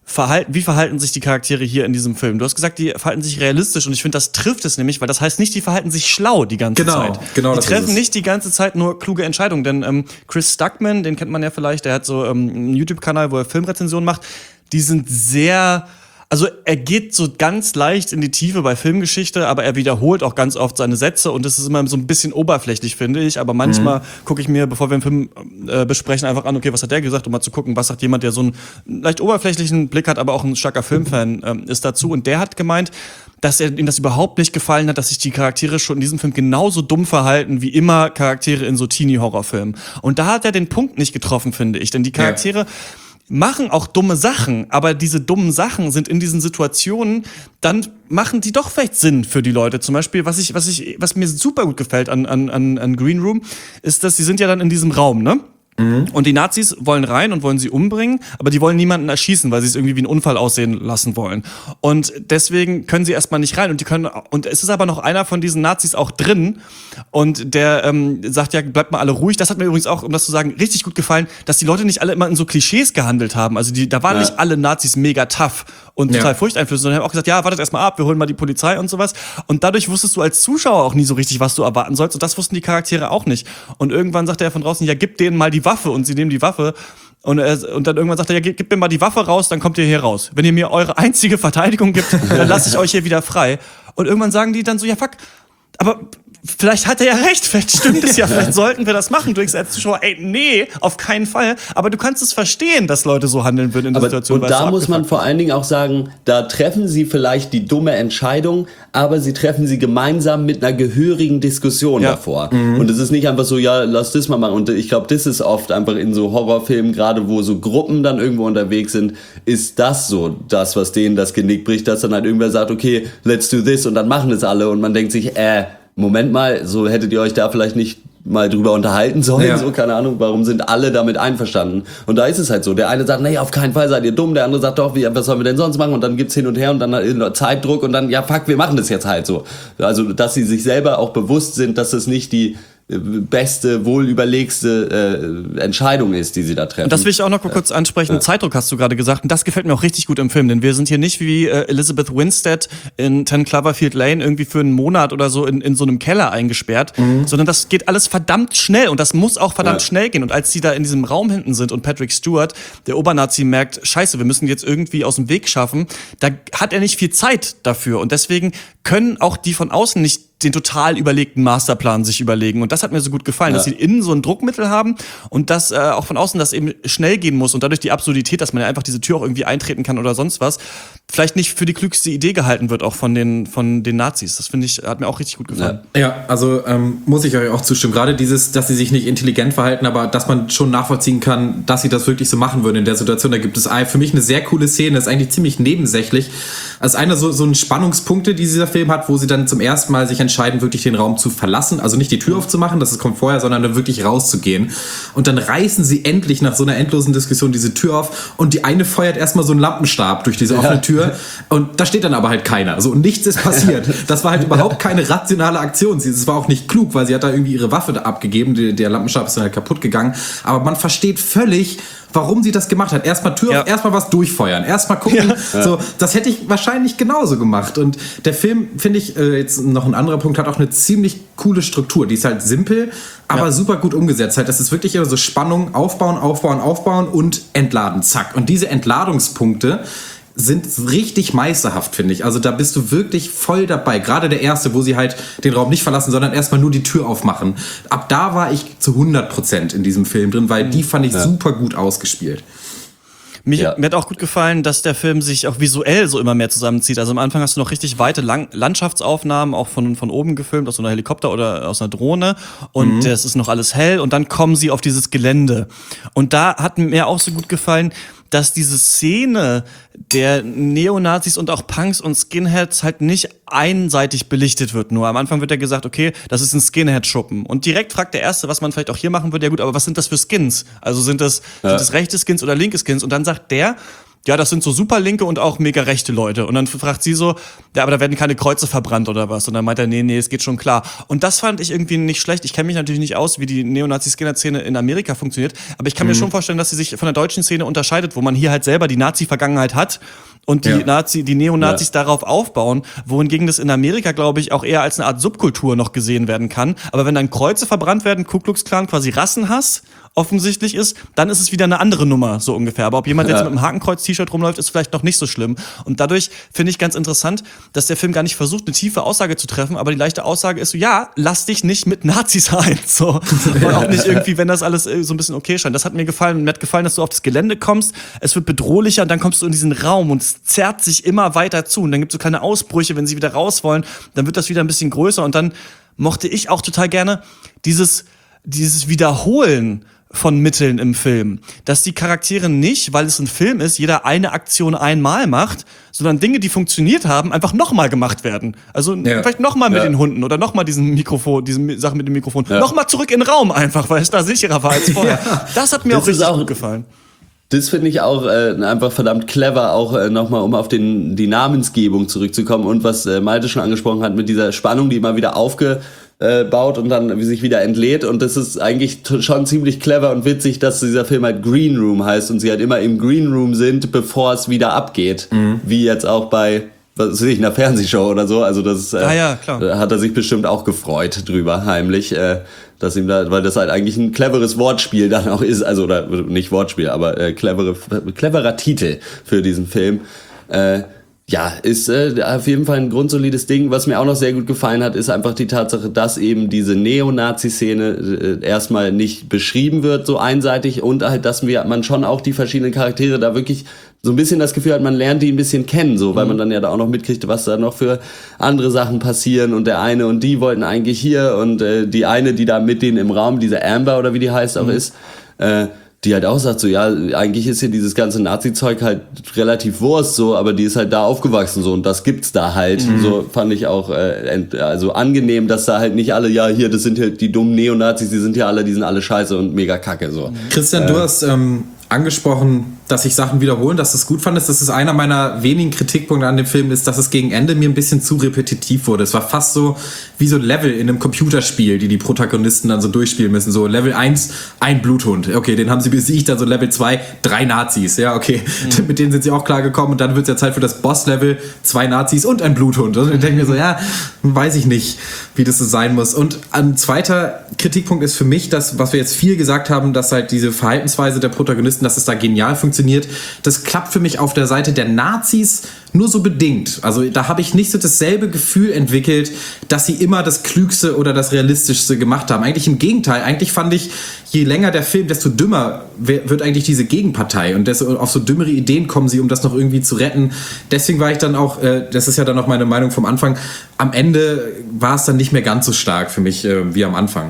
verhalten, wie verhalten sich die Charaktere hier in diesem Film? Du hast gesagt, die verhalten sich realistisch und ich finde, das trifft es nämlich, weil das heißt nicht, die verhalten sich schlau die ganze genau, Zeit. Genau, die das treffen ist es. nicht die ganze Zeit nur kluge Entscheidungen, denn ähm, Chris Stuckman, den kennt man ja vielleicht, der hat so ähm, einen YouTube-Kanal, wo er Filmrezensionen macht, die sind sehr... Also er geht so ganz leicht in die Tiefe bei Filmgeschichte, aber er wiederholt auch ganz oft seine Sätze und das ist immer so ein bisschen oberflächlich, finde ich. Aber manchmal mhm. gucke ich mir, bevor wir einen Film äh, besprechen, einfach an, okay, was hat der gesagt, um mal zu gucken, was sagt jemand, der so einen leicht oberflächlichen Blick hat, aber auch ein starker Filmfan ähm, ist dazu. Und der hat gemeint, dass er ihm das überhaupt nicht gefallen hat, dass sich die Charaktere schon in diesem Film genauso dumm verhalten wie immer Charaktere in so Teenie-Horrorfilmen. Und da hat er den Punkt nicht getroffen, finde ich. Denn die Charaktere... Ja. machen auch dumme Sachen, aber diese dummen Sachen sind in diesen Situationen, dann machen die doch vielleicht Sinn für die Leute. Zum Beispiel, was ich, was ich, was mir super gut gefällt an, an, an Green Room, ist, dass sie sind ja dann in diesem Raum, ne? Mhm. Und die Nazis wollen rein und wollen sie umbringen, aber die wollen niemanden erschießen, weil sie es irgendwie wie ein Unfall aussehen lassen wollen. Und deswegen können sie erstmal nicht rein. Und die können, und es ist aber noch einer von diesen Nazis auch drin. Und der ähm, sagt ja, bleibt mal alle ruhig. Das hat mir übrigens auch, um das zu sagen, richtig gut gefallen, dass die Leute nicht alle immer in so Klischees gehandelt haben. Also die, da waren ja. nicht alle Nazis mega tough und total ja. furchteinflößend, sondern haben auch gesagt, ja, wartet erst mal ab, wir holen mal die Polizei und sowas. Und dadurch wusstest du als Zuschauer auch nie so richtig, was du erwarten sollst. Und das wussten die Charaktere auch nicht. Und irgendwann sagt er von draußen, ja, gib denen mal die Waffe. Und sie nehmen die Waffe. Und, er, und dann irgendwann sagt er, ja, gebt mir mal die Waffe raus, dann kommt ihr hier raus. Wenn ihr mir eure einzige Verteidigung gibt, dann lasse ich euch hier wieder frei. Und irgendwann sagen die dann so, ja, fuck, aber vielleicht hat er ja recht, vielleicht stimmt es ja, vielleicht sollten wir das machen. Du denkst als Zuschauer, ey, nee, auf keinen Fall. Aber du kannst es verstehen, dass Leute so handeln würden in der aber, Situation. Und da muss man vor allen Dingen auch sagen, da treffen sie vielleicht die dumme Entscheidung, aber sie treffen sie gemeinsam mit einer gehörigen Diskussion ja. davor. Mhm. Und es ist nicht einfach so, ja, lass das mal machen. Und ich glaube, das ist oft einfach in so Horrorfilmen, gerade wo so Gruppen dann irgendwo unterwegs sind, ist das so das, was denen das Genick bricht, dass dann halt irgendwer sagt, okay, let's do this und dann machen es alle und man denkt sich, äh, Moment mal, so hättet ihr euch da vielleicht nicht mal drüber unterhalten sollen, ja. so, keine Ahnung, warum sind alle damit einverstanden? Und da ist es halt so, der eine sagt, nee, auf keinen Fall seid ihr dumm, der andere sagt, doch, wie, was sollen wir denn sonst machen? Und dann gibt's hin und her und dann halt Zeitdruck und dann, ja, fuck, wir machen das jetzt halt so. Also, dass sie sich selber auch bewusst sind, dass es nicht die beste, wohlüberlegste äh, Entscheidung ist, die sie da treffen. Und das will ich auch noch kurz ansprechen. Ja. Zeitdruck hast du gerade gesagt. Und das gefällt mir auch richtig gut im Film. Denn wir sind hier nicht wie äh, Elizabeth Winstead in Ten Cloverfield Lane irgendwie für einen Monat oder so in, in so einem Keller eingesperrt. Mhm. Sondern das geht alles verdammt schnell. Und das muss auch verdammt ja. schnell gehen. Und als die da in diesem Raum hinten sind und Patrick Stewart, der Obernazi, merkt, scheiße, wir müssen jetzt irgendwie aus dem Weg schaffen, da hat er nicht viel Zeit dafür. Und deswegen können auch die von außen nicht den total überlegten Masterplan sich überlegen. Und das hat mir so gut gefallen, ja. dass sie innen so ein Druckmittel haben und dass äh, auch von außen das eben schnell gehen muss und dadurch die Absurdität, dass man ja einfach diese Tür auch irgendwie eintreten kann oder sonst was, vielleicht nicht für die klügste Idee gehalten wird, auch von den, von den Nazis. Das finde ich, hat mir auch richtig gut gefallen. Ja, ja also ähm, muss ich euch auch zustimmen. Gerade dieses, dass sie sich nicht intelligent verhalten, aber dass man schon nachvollziehen kann, dass sie das wirklich so machen würden in der Situation. Da gibt es für mich eine sehr coole Szene, das ist eigentlich ziemlich nebensächlich. Das ist einer so, so ein Spannungspunkte, die dieser Film hat, wo sie dann zum ersten Mal sich entscheiden, wirklich den Raum zu verlassen, also nicht die Tür aufzumachen, das kommt vorher, sondern dann wirklich rauszugehen. Und dann reißen sie endlich nach so einer endlosen Diskussion diese Tür auf und die eine feuert erstmal so einen Lampenstab durch diese offene Tür und da steht dann aber halt keiner. So, nichts ist passiert. Das war halt überhaupt keine rationale Aktion. Es war auch nicht klug, weil sie hat da irgendwie ihre Waffe da abgegeben, der Lampenstab ist dann halt kaputt gegangen. Aber man versteht völlig, warum sie das gemacht hat. Erstmal Tür ja. auf, erstmal was durchfeuern, erstmal gucken. Ja. So, das hätte ich wahrscheinlich genauso gemacht. Und der Film, finde ich, äh, jetzt noch ein anderer Punkt, hat auch eine ziemlich coole Struktur. Die ist halt simpel, aber ja. super gut umgesetzt. Halt, das ist wirklich immer so Spannung, aufbauen, aufbauen, aufbauen und entladen, zack. Und diese Entladungspunkte sind richtig meisterhaft, finde ich. Also da bist du wirklich voll dabei. Gerade der erste, wo sie halt den Raum nicht verlassen, sondern erstmal nur die Tür aufmachen. Ab da war ich zu hundert Prozent in diesem Film drin, weil die fand ich ja. super gut ausgespielt. Mich, ja. Mir hat auch gut gefallen, dass der Film sich auch visuell so immer mehr zusammenzieht. Also am Anfang hast du noch richtig weite Lang- Landschaftsaufnahmen, auch von, von oben gefilmt, aus so einer Helikopter oder aus einer Drohne. Und es mhm. ist noch alles hell. Und dann kommen sie auf dieses Gelände. Und da hat mir auch so gut gefallen, dass diese Szene der Neonazis und auch Punks und Skinheads halt nicht einseitig belichtet wird. Nur am Anfang wird ja gesagt, okay, das ist ein Skinhead-Schuppen. Und direkt fragt der Erste, was man vielleicht auch hier machen würde, ja gut, aber was sind das für Skins? Also sind das, ja. sind das rechte Skins oder linke Skins? Und dann sagt der, ja, das sind so Superlinke und auch mega rechte Leute. Und dann fragt sie so, ja, aber da werden keine Kreuze verbrannt oder was. Und dann meint er, nee, nee, es geht schon klar. Und das fand ich irgendwie nicht schlecht. Ich kenne mich natürlich nicht aus, wie die Neonazi-Skinner-Szene in Amerika funktioniert. Aber ich kann mhm. mir schon vorstellen, dass sie sich von der deutschen Szene unterscheidet, wo man hier halt selber die Nazi-Vergangenheit hat und die ja. Nazi, die Neonazis ja. darauf aufbauen, wohingegen das in Amerika, glaube ich, auch eher als eine Art Subkultur noch gesehen werden kann. Aber wenn dann Kreuze verbrannt werden, Ku Klux Klan quasi Rassenhass offensichtlich ist, dann ist es wieder eine andere Nummer, so ungefähr. Aber ob jemand ja. jetzt mit einem Hakenkreuz-T-Shirt rumläuft, ist vielleicht noch nicht so schlimm. Und dadurch finde ich ganz interessant, dass der Film gar nicht versucht, eine tiefe Aussage zu treffen, aber die leichte Aussage ist so, ja, lass dich nicht mit Nazis ein. So. Und auch nicht irgendwie, wenn das alles so ein bisschen okay scheint. Das hat mir gefallen. Mir hat gefallen, dass du auf das Gelände kommst, es wird bedrohlicher und dann kommst du in diesen Raum und es zerrt sich immer weiter zu. Und dann gibt es so kleine Ausbrüche, wenn sie wieder raus wollen, dann wird das wieder ein bisschen größer. Und dann mochte ich auch total gerne dieses, dieses Wiederholen von Mitteln im Film. Dass die Charaktere nicht, weil es ein Film ist, jeder eine Aktion einmal macht, sondern Dinge, die funktioniert haben, einfach nochmal gemacht werden. Also ja. vielleicht nochmal mit ja. den Hunden oder nochmal diesen Mikrofon, diese Sache mit dem Mikrofon. Ja. Nochmal zurück in den Raum einfach, weil es da sicherer war als vorher. Ja. Das hat mir das auch richtig auch gut gefallen. Das finde ich auch äh, einfach verdammt clever, auch äh, nochmal, um auf den, die Namensgebung zurückzukommen und was äh, Malte schon angesprochen hat mit dieser Spannung, die immer wieder aufge Äh, baut und dann sich wieder entlädt, und das ist eigentlich t- schon ziemlich clever und witzig, dass dieser Film halt Green Room heißt und sie halt immer im Green Room sind, bevor es wieder abgeht, mhm. wie jetzt auch bei, was weiß ich, einer Fernsehshow oder so, also das äh, ah, ja, klar. hat er sich bestimmt auch gefreut drüber, heimlich, äh, dass ihm da, weil das halt eigentlich ein cleveres Wortspiel dann auch ist, also oder nicht Wortspiel, aber äh, clevere, cleverer Titel für diesen Film. äh, Ja, ist äh, auf jeden Fall ein grundsolides Ding. Was mir auch noch sehr gut gefallen hat, ist einfach die Tatsache, dass eben diese Neonazi-Szene äh, erstmal nicht beschrieben wird, so einseitig, und halt, dass wir, man schon auch die verschiedenen Charaktere da wirklich so ein bisschen das Gefühl hat, man lernt die ein bisschen kennen, so, weil mhm. man dann ja da auch noch mitkriegt, was da noch für andere Sachen passieren, und der eine und die wollten eigentlich hier, und äh, die eine, die da mit denen im Raum, diese Amber oder wie die heißt auch mhm. ist, äh, die halt auch sagt so, ja, eigentlich ist hier dieses ganze Nazi-Zeug halt relativ Wurst, so, aber die ist halt da aufgewachsen, so, und das gibt's da halt. Mhm. So fand ich auch äh, ent, also angenehm, dass da halt nicht alle, ja, hier, das sind halt die dummen Neonazis, die sind hier alle, die sind alle scheiße und mega kacke, so. Christian, äh, du hast ähm, angesprochen, dass sich Sachen wiederholen, dass du es gut fandest. Das ist einer meiner wenigen Kritikpunkte an dem Film, ist, dass es gegen Ende mir ein bisschen zu repetitiv wurde. Es war fast so wie so ein Level in einem Computerspiel, die die Protagonisten dann so durchspielen müssen. So Level eins, ein Bluthund. Okay, den haben sie besiegt. Dann so Level zwei, drei Nazis. Ja, okay. Mhm. Mit denen sind sie auch klargekommen. Und dann wird es ja Zeit für das Boss-Level, zwei Nazis und ein Bluthund. Und ich denke mir so, ja, weiß ich nicht, wie das so sein muss. Und ein zweiter Kritikpunkt ist für mich, dass, was wir jetzt viel gesagt haben, dass halt diese Verhaltensweise der Protagonisten, dass es da genial funktioniert. Das klappt für mich auf der Seite der Nazis nur so bedingt. Also da habe ich nicht so dasselbe Gefühl entwickelt, dass sie immer das Klügste oder das Realistischste gemacht haben. Eigentlich im Gegenteil. Eigentlich fand ich, je länger der Film, desto dümmer wird eigentlich diese Gegenpartei. Und desto, auf so dümmere Ideen kommen sie, um das noch irgendwie zu retten. Deswegen war ich dann auch, äh, das ist ja dann auch meine Meinung vom Anfang, am Ende war es dann nicht mehr ganz so stark für mich äh, wie am Anfang.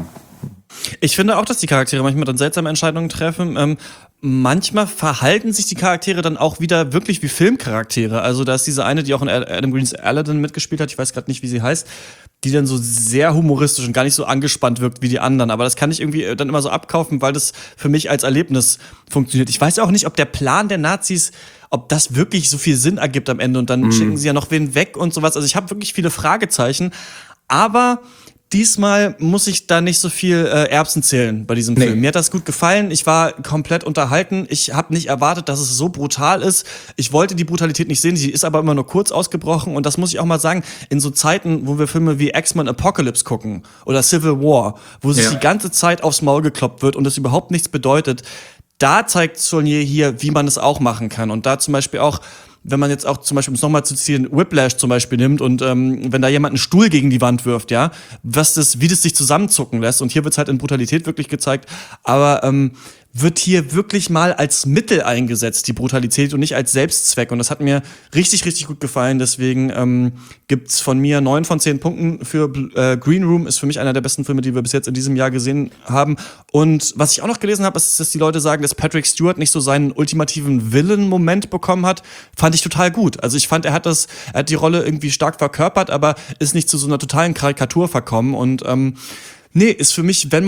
Ich finde auch, dass die Charaktere manchmal dann seltsame Entscheidungen treffen. Ähm, manchmal verhalten sich die Charaktere dann auch wieder wirklich wie Filmcharaktere. Also da ist diese eine, die auch in Adam Greens Aladdin mitgespielt hat, ich weiß gerade nicht, wie sie heißt, die dann so sehr humoristisch und gar nicht so angespannt wirkt wie die anderen. Aber das kann ich irgendwie dann immer so abkaufen, weil das für mich als Erlebnis funktioniert. Ich weiß auch nicht, ob der Plan der Nazis, ob das wirklich so viel Sinn ergibt am Ende. Und dann mm. schicken sie ja noch wen weg und sowas. Also ich habe wirklich viele Fragezeichen. Aber diesmal muss ich da nicht so viel äh, Erbsen zählen bei diesem Film. Nee. Mir hat das gut gefallen. Ich war komplett unterhalten. Ich habe nicht erwartet, dass es so brutal ist. Ich wollte die Brutalität nicht sehen. Sie ist aber immer nur kurz ausgebrochen. Und das muss ich auch mal sagen, in so Zeiten, wo wir Filme wie X-Men Apocalypse gucken oder Civil War, wo sich ja. die ganze Zeit aufs Maul gekloppt wird und es überhaupt nichts bedeutet, da zeigt Saulnier hier, wie man es auch machen kann. Und da zum Beispiel auch, wenn man jetzt auch zum Beispiel, um es nochmal zu ziehen, Whiplash zum Beispiel nimmt und ähm, wenn da jemand einen Stuhl gegen die Wand wirft, ja, was das, wie das sich zusammenzucken lässt. Und hier wird's halt in Brutalität wirklich gezeigt. Aber ähm, wird hier wirklich mal als Mittel eingesetzt, die Brutalität, und nicht als Selbstzweck. Und das hat mir richtig, richtig gut gefallen. Deswegen ähm, gibt's von mir neun von zehn Punkten für äh, Green Room. Ist für mich einer der besten Filme, die wir bis jetzt in diesem Jahr gesehen haben. Und was ich auch noch gelesen habe, ist, dass die Leute sagen, dass Patrick Stewart nicht so seinen ultimativen Villain-Moment bekommen hat. Fand ich total gut. Also ich fand, er hat das, er hat die Rolle irgendwie stark verkörpert, aber ist nicht zu so einer totalen Karikatur verkommen. Und ähm, nee, ist für mich, wenn man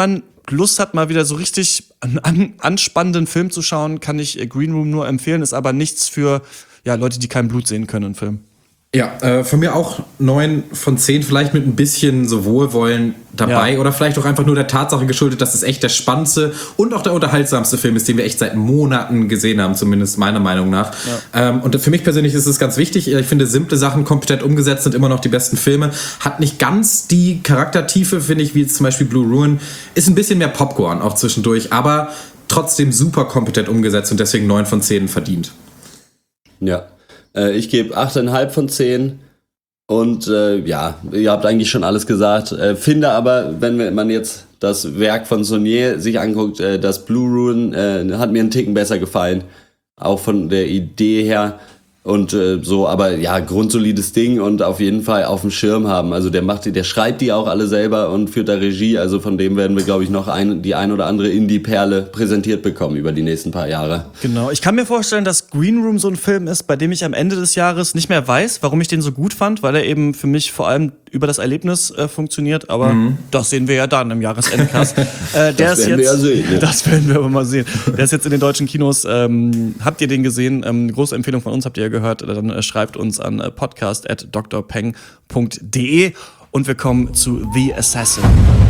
Lust hat, mal wieder so richtig einen an, anspannenden Film zu schauen, kann ich Green Room nur empfehlen. Ist aber nichts für ja, Leute, die kein Blut sehen können im Film. Ja, äh, von mir auch neun von zehn, vielleicht mit ein bisschen so Wohlwollen dabei ja. oder vielleicht auch einfach nur der Tatsache geschuldet, dass es echt der spannendste und auch der unterhaltsamste Film ist, den wir echt seit Monaten gesehen haben, zumindest meiner Meinung nach. Ja. Ähm, und für mich persönlich ist es ganz wichtig. Ich finde, simple Sachen kompetent umgesetzt sind immer noch die besten Filme. Hat nicht ganz die Charaktertiefe, finde ich, wie zum Beispiel Blue Ruin. Ist ein bisschen mehr Popcorn auch zwischendurch, aber trotzdem super kompetent umgesetzt und deswegen neun von zehn verdient. Ja. Ich gebe acht Komma fünf von zehn und äh, ja, ihr habt eigentlich schon alles gesagt. Äh, finde aber, wenn man jetzt das Werk von Saunier sich anguckt, äh, das Blue Ruin äh, hat mir einen Ticken besser gefallen, auch von der Idee her und äh, so, aber ja, grundsolides Ding und auf jeden Fall auf dem Schirm haben. Also der macht die, der schreibt die auch alle selber und führt da Regie, also von dem werden wir, glaube ich, noch ein, die ein oder andere Indie-Perle präsentiert bekommen über die nächsten paar Jahre. Genau, ich kann mir vorstellen, dass Green Room so ein Film ist, bei dem ich am Ende des Jahres nicht mehr weiß, warum ich den so gut fand, weil er eben für mich vor allem über das Erlebnis äh, funktioniert, aber mhm. das sehen wir ja dann im Jahresendcast. äh, der das ist werden jetzt, wir ja sehen. Ja. Das werden wir aber mal sehen. Der ist jetzt in den deutschen Kinos. Ähm, habt ihr den gesehen? Ähm, große Empfehlung von uns, habt ihr ja gehört. Dann äh, schreibt uns an äh, podcast at d r peng punkt d e und wir kommen zu The Assassin.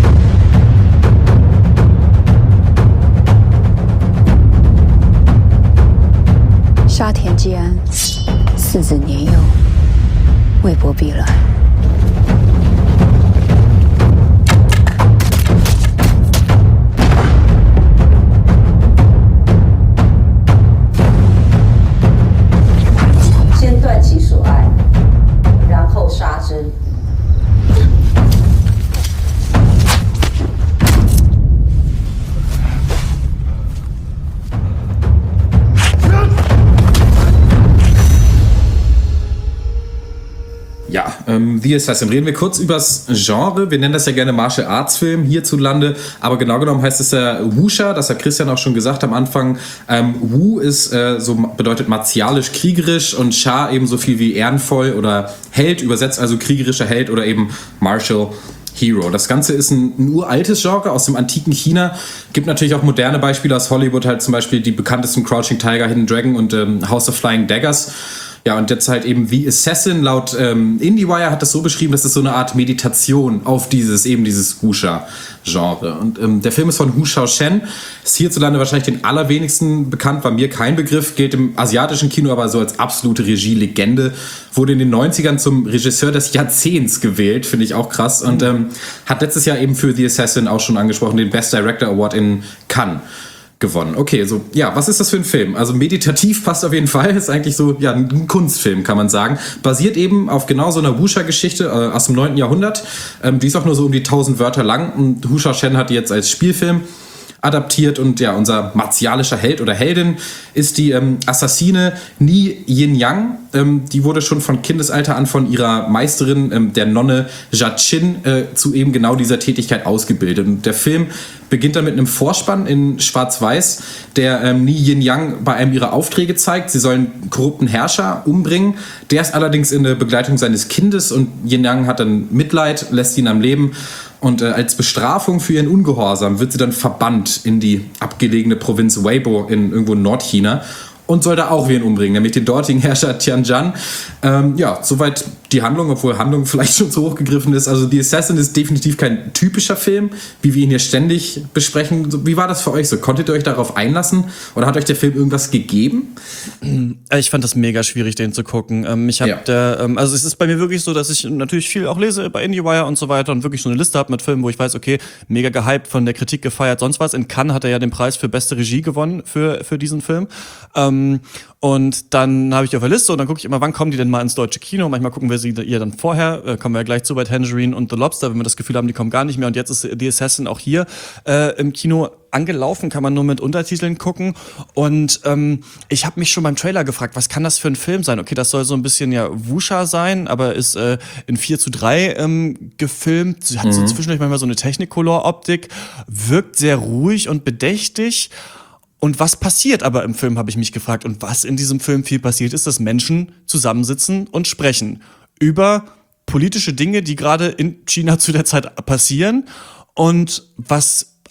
沙田季安，四子年幼，未剥必卵。 先断其所爱，然后杀之。 Ja, ähm, The Assassin. Reden wir kurz übers Genre. Wir nennen das ja gerne Martial Arts Film hierzulande, aber genau genommen heißt es ja Wuxia, das hat Christian auch schon gesagt am Anfang. Ähm, Wu ist äh, so bedeutet martialisch, kriegerisch und Sha eben so viel wie ehrenvoll oder Held, übersetzt also kriegerischer Held oder eben Martial Hero. Das Ganze ist ein, ein uraltes Genre aus dem antiken China. Gibt natürlich auch moderne Beispiele aus Hollywood, halt zum Beispiel die bekanntesten Crouching Tiger, Hidden Dragon und ähm, House of Flying Daggers. Ja, und jetzt halt eben The Assassin, laut ähm, IndieWire hat das so beschrieben, dass es so eine Art Meditation auf dieses, eben dieses Wuxia-Genre. Und ähm, der Film ist von Hu Shaoshen, ist hierzulande wahrscheinlich den allerwenigsten bekannt, war mir kein Begriff, gilt im asiatischen Kino aber so als absolute Regielegende, wurde in den neunzigern zum Regisseur des Jahrzehnts gewählt, finde ich auch krass, und ähm, hat letztes Jahr eben für The Assassin auch schon angesprochen, den Best Director Award in Cannes gewonnen. Okay, so, ja, was ist das für ein Film? Also meditativ passt auf jeden Fall, ist eigentlich so, ja, ein Kunstfilm, kann man sagen. Basiert eben auf genau so einer Wuxia-Geschichte äh, aus dem neunten Jahrhundert. Ähm, die ist auch nur so um die tausend Wörter lang und Hu Shaoshen hat die jetzt als Spielfilm adaptiert und ja, unser martialischer Held oder Heldin ist die ähm, Assassine Ni Yin Yang. Ähm, die wurde schon von Kindesalter an von ihrer Meisterin, ähm, der Nonne Jia Qin, äh, zu eben genau dieser Tätigkeit ausgebildet. Und der Film beginnt dann mit einem Vorspann in Schwarz-Weiß, der ähm, Ni Yin Yang bei einem ihrer Aufträge zeigt. Sie sollen einen korrupten Herrscher umbringen. Der ist allerdings in der Begleitung seines Kindes und Yin Yang hat dann Mitleid, lässt ihn am Leben. Und äh, als Bestrafung für ihren Ungehorsam wird sie dann verbannt in die abgelegene Provinz Weibo in irgendwo in Nordchina und soll da auch wen umbringen, nämlich den dortigen Herrscher Tianjin. Ähm, ja, soweit die Handlung, obwohl Handlung vielleicht schon zu hoch gegriffen ist. Also The Assassin ist definitiv kein typischer Film, wie wir ihn hier ständig besprechen. Wie war das für euch so? Konntet ihr euch darauf einlassen? Oder hat euch der Film irgendwas gegeben? Ich fand das mega schwierig, den zu gucken. Ich hab ja. der, also es ist bei mir wirklich so, dass ich natürlich viel auch lese bei IndieWire und so weiter und wirklich so eine Liste habe mit Filmen, wo ich weiß, okay, mega gehypt, von der Kritik gefeiert, sonst was. In Cannes hat er ja den Preis für beste Regie gewonnen für, für diesen Film. Und dann habe ich die auf der Liste und dann gucke ich immer, wann kommen die denn mal ins deutsche Kino? Manchmal gucken wir sie ihr dann vorher, äh, kommen wir ja gleich zu bei Tangerine und The Lobster, wenn wir das Gefühl haben, die kommen gar nicht mehr. Und jetzt ist The Assassin auch hier äh, im Kino angelaufen, kann man nur mit Untertiteln gucken. Und ähm, ich habe mich schon beim Trailer gefragt, was kann das für ein Film sein? Okay, das soll so ein bisschen ja Wuxia sein, aber ist äh, in vier zu drei ähm, gefilmt. Hat mhm. so zwischendurch manchmal so eine Technicolor-Optik, wirkt sehr ruhig und bedächtig. Und was passiert aber im Film, habe ich mich gefragt. Und was in diesem Film viel passiert, ist, dass Menschen zusammensitzen und sprechen über politische Dinge, die gerade in China zu der Zeit passieren. Und was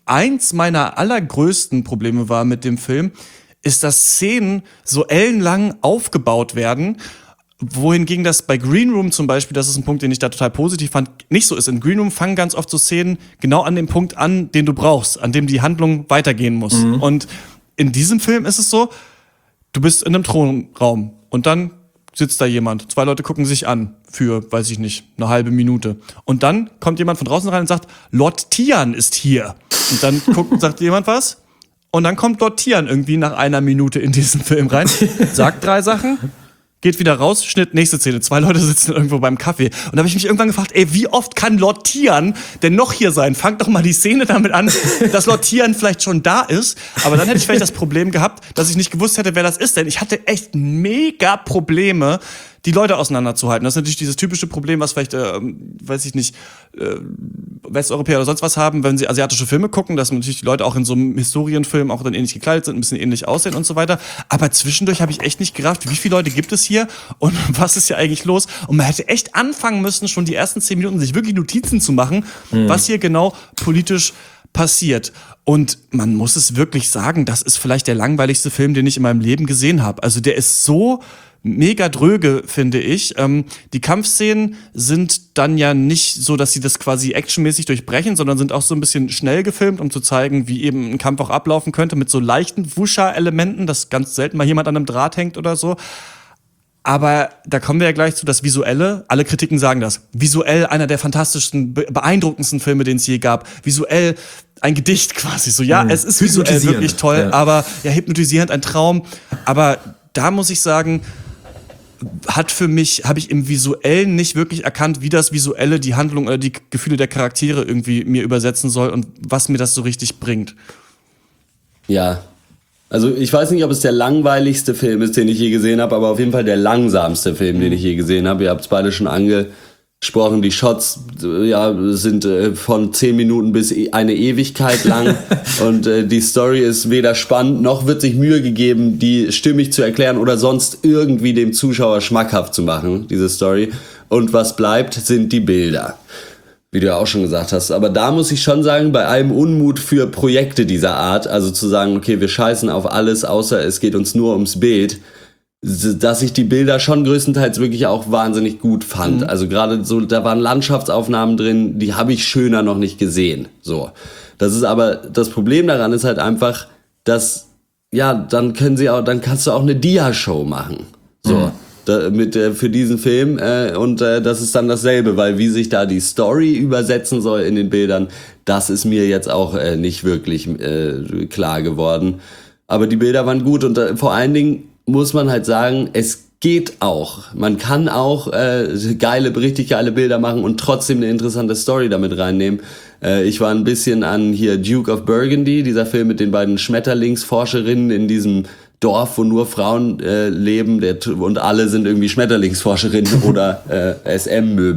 eins meiner allergrößten Probleme war mit dem Film, ist, dass Szenen so ellenlang aufgebaut werden, wohingegen das bei Green Room zum Beispiel, das ist ein Punkt, den ich da total positiv fand, nicht so ist. In Green Room fangen ganz oft so Szenen genau an dem Punkt an, den du brauchst, an dem die Handlung weitergehen muss. Mhm. Und in diesem Film ist es so, du bist in einem Thronraum und dann sitzt da jemand, zwei Leute gucken sich an für, weiß ich nicht, eine halbe Minute. Und dann kommt jemand von draußen rein und sagt, Lord Tian ist hier. Und dann guckt, sagt jemand was und dann kommt Lord Tian irgendwie nach einer Minute in diesen Film rein, sagt drei Sachen, geht wieder raus, Schnitt, nächste Szene. Zwei Leute sitzen irgendwo beim Kaffee. Und da habe ich mich irgendwann gefragt, ey, wie oft kann Lord Tian denn noch hier sein? Fangt doch mal die Szene damit an, dass Lord Tian vielleicht schon da ist. Aber dann hätte ich vielleicht das Problem gehabt, dass ich nicht gewusst hätte, wer das ist. Denn ich hatte echt mega Probleme, die Leute auseinanderzuhalten. Das ist natürlich dieses typische Problem, was vielleicht, äh, weiß ich nicht, äh, Westeuropäer oder sonst was haben, wenn sie asiatische Filme gucken, dass natürlich die Leute auch in so einem Historienfilm auch dann ähnlich gekleidet sind, ein bisschen ähnlich aussehen und so weiter. Aber zwischendurch habe ich echt nicht gerafft, wie viele Leute gibt es hier und was ist hier eigentlich los? Und man hätte echt anfangen müssen, schon die ersten zehn Minuten sich wirklich Notizen zu machen, mhm. was hier genau politisch passiert. Und man muss es wirklich sagen, das ist vielleicht der langweiligste Film, den ich in meinem Leben gesehen habe. Also der ist so mega dröge, finde ich. Ähm, die Kampfszenen sind dann ja nicht so, dass sie das quasi actionmäßig durchbrechen, sondern sind auch so ein bisschen schnell gefilmt, um zu zeigen, wie eben ein Kampf auch ablaufen könnte, mit so leichten Wuscha-Elementen, dass ganz selten mal jemand an einem Draht hängt oder so. Aber da kommen wir ja gleich zu, das Visuelle. Alle Kritiken sagen das. Visuell einer der fantastischsten, beeindruckendsten Filme, den es je gab. Visuell ein Gedicht quasi. So, ja, mhm. es ist visuell wirklich toll, ja. aber ja, hypnotisierend, ein Traum. Aber da muss ich sagen, hat für mich, habe ich im Visuellen nicht wirklich erkannt, wie das Visuelle die Handlung oder die Gefühle der Charaktere irgendwie mir übersetzen soll und was mir das so richtig bringt. Ja, also ich weiß nicht, ob es der langweiligste Film ist, den ich je gesehen habe, aber auf jeden Fall der langsamste Film, den ich je gesehen habe. Ihr habt es beide schon angesprochen, die Shots ja, sind äh, von zehn Minuten bis eine Ewigkeit lang und äh, die Story ist weder spannend, noch wird sich Mühe gegeben, die stimmig zu erklären oder sonst irgendwie dem Zuschauer schmackhaft zu machen, diese Story. Und was bleibt, sind die Bilder. Wie du ja auch schon gesagt hast. Aber da muss ich schon sagen, bei allem Unmut für Projekte dieser Art, also zu sagen, okay, wir scheißen auf alles, außer es geht uns nur ums Bild, dass ich die Bilder schon größtenteils wirklich auch wahnsinnig gut fand. Mhm. Also gerade so, da waren Landschaftsaufnahmen drin, die habe ich schöner noch nicht gesehen. So. Das ist aber, das Problem daran ist halt einfach, dass, ja, dann können sie auch, dann kannst du auch eine Dia-Show machen. So. Mhm. Da, mit, äh, für diesen Film äh, und äh, das ist dann dasselbe, weil wie sich da die Story übersetzen soll in den Bildern, das ist mir jetzt auch äh, nicht wirklich äh, klar geworden. Aber die Bilder waren gut und äh, vor allen Dingen muss man halt sagen, es geht auch. Man kann auch äh, geile, richtig geile Bilder machen und trotzdem eine interessante Story damit reinnehmen. Äh, ich war ein bisschen an hier Duke of Burgundy, dieser Film mit den beiden Schmetterlingsforscherinnen in diesem Dorf, wo nur Frauen äh, leben der, und alle sind irgendwie Schmetterlingsforscherinnen oder äh, S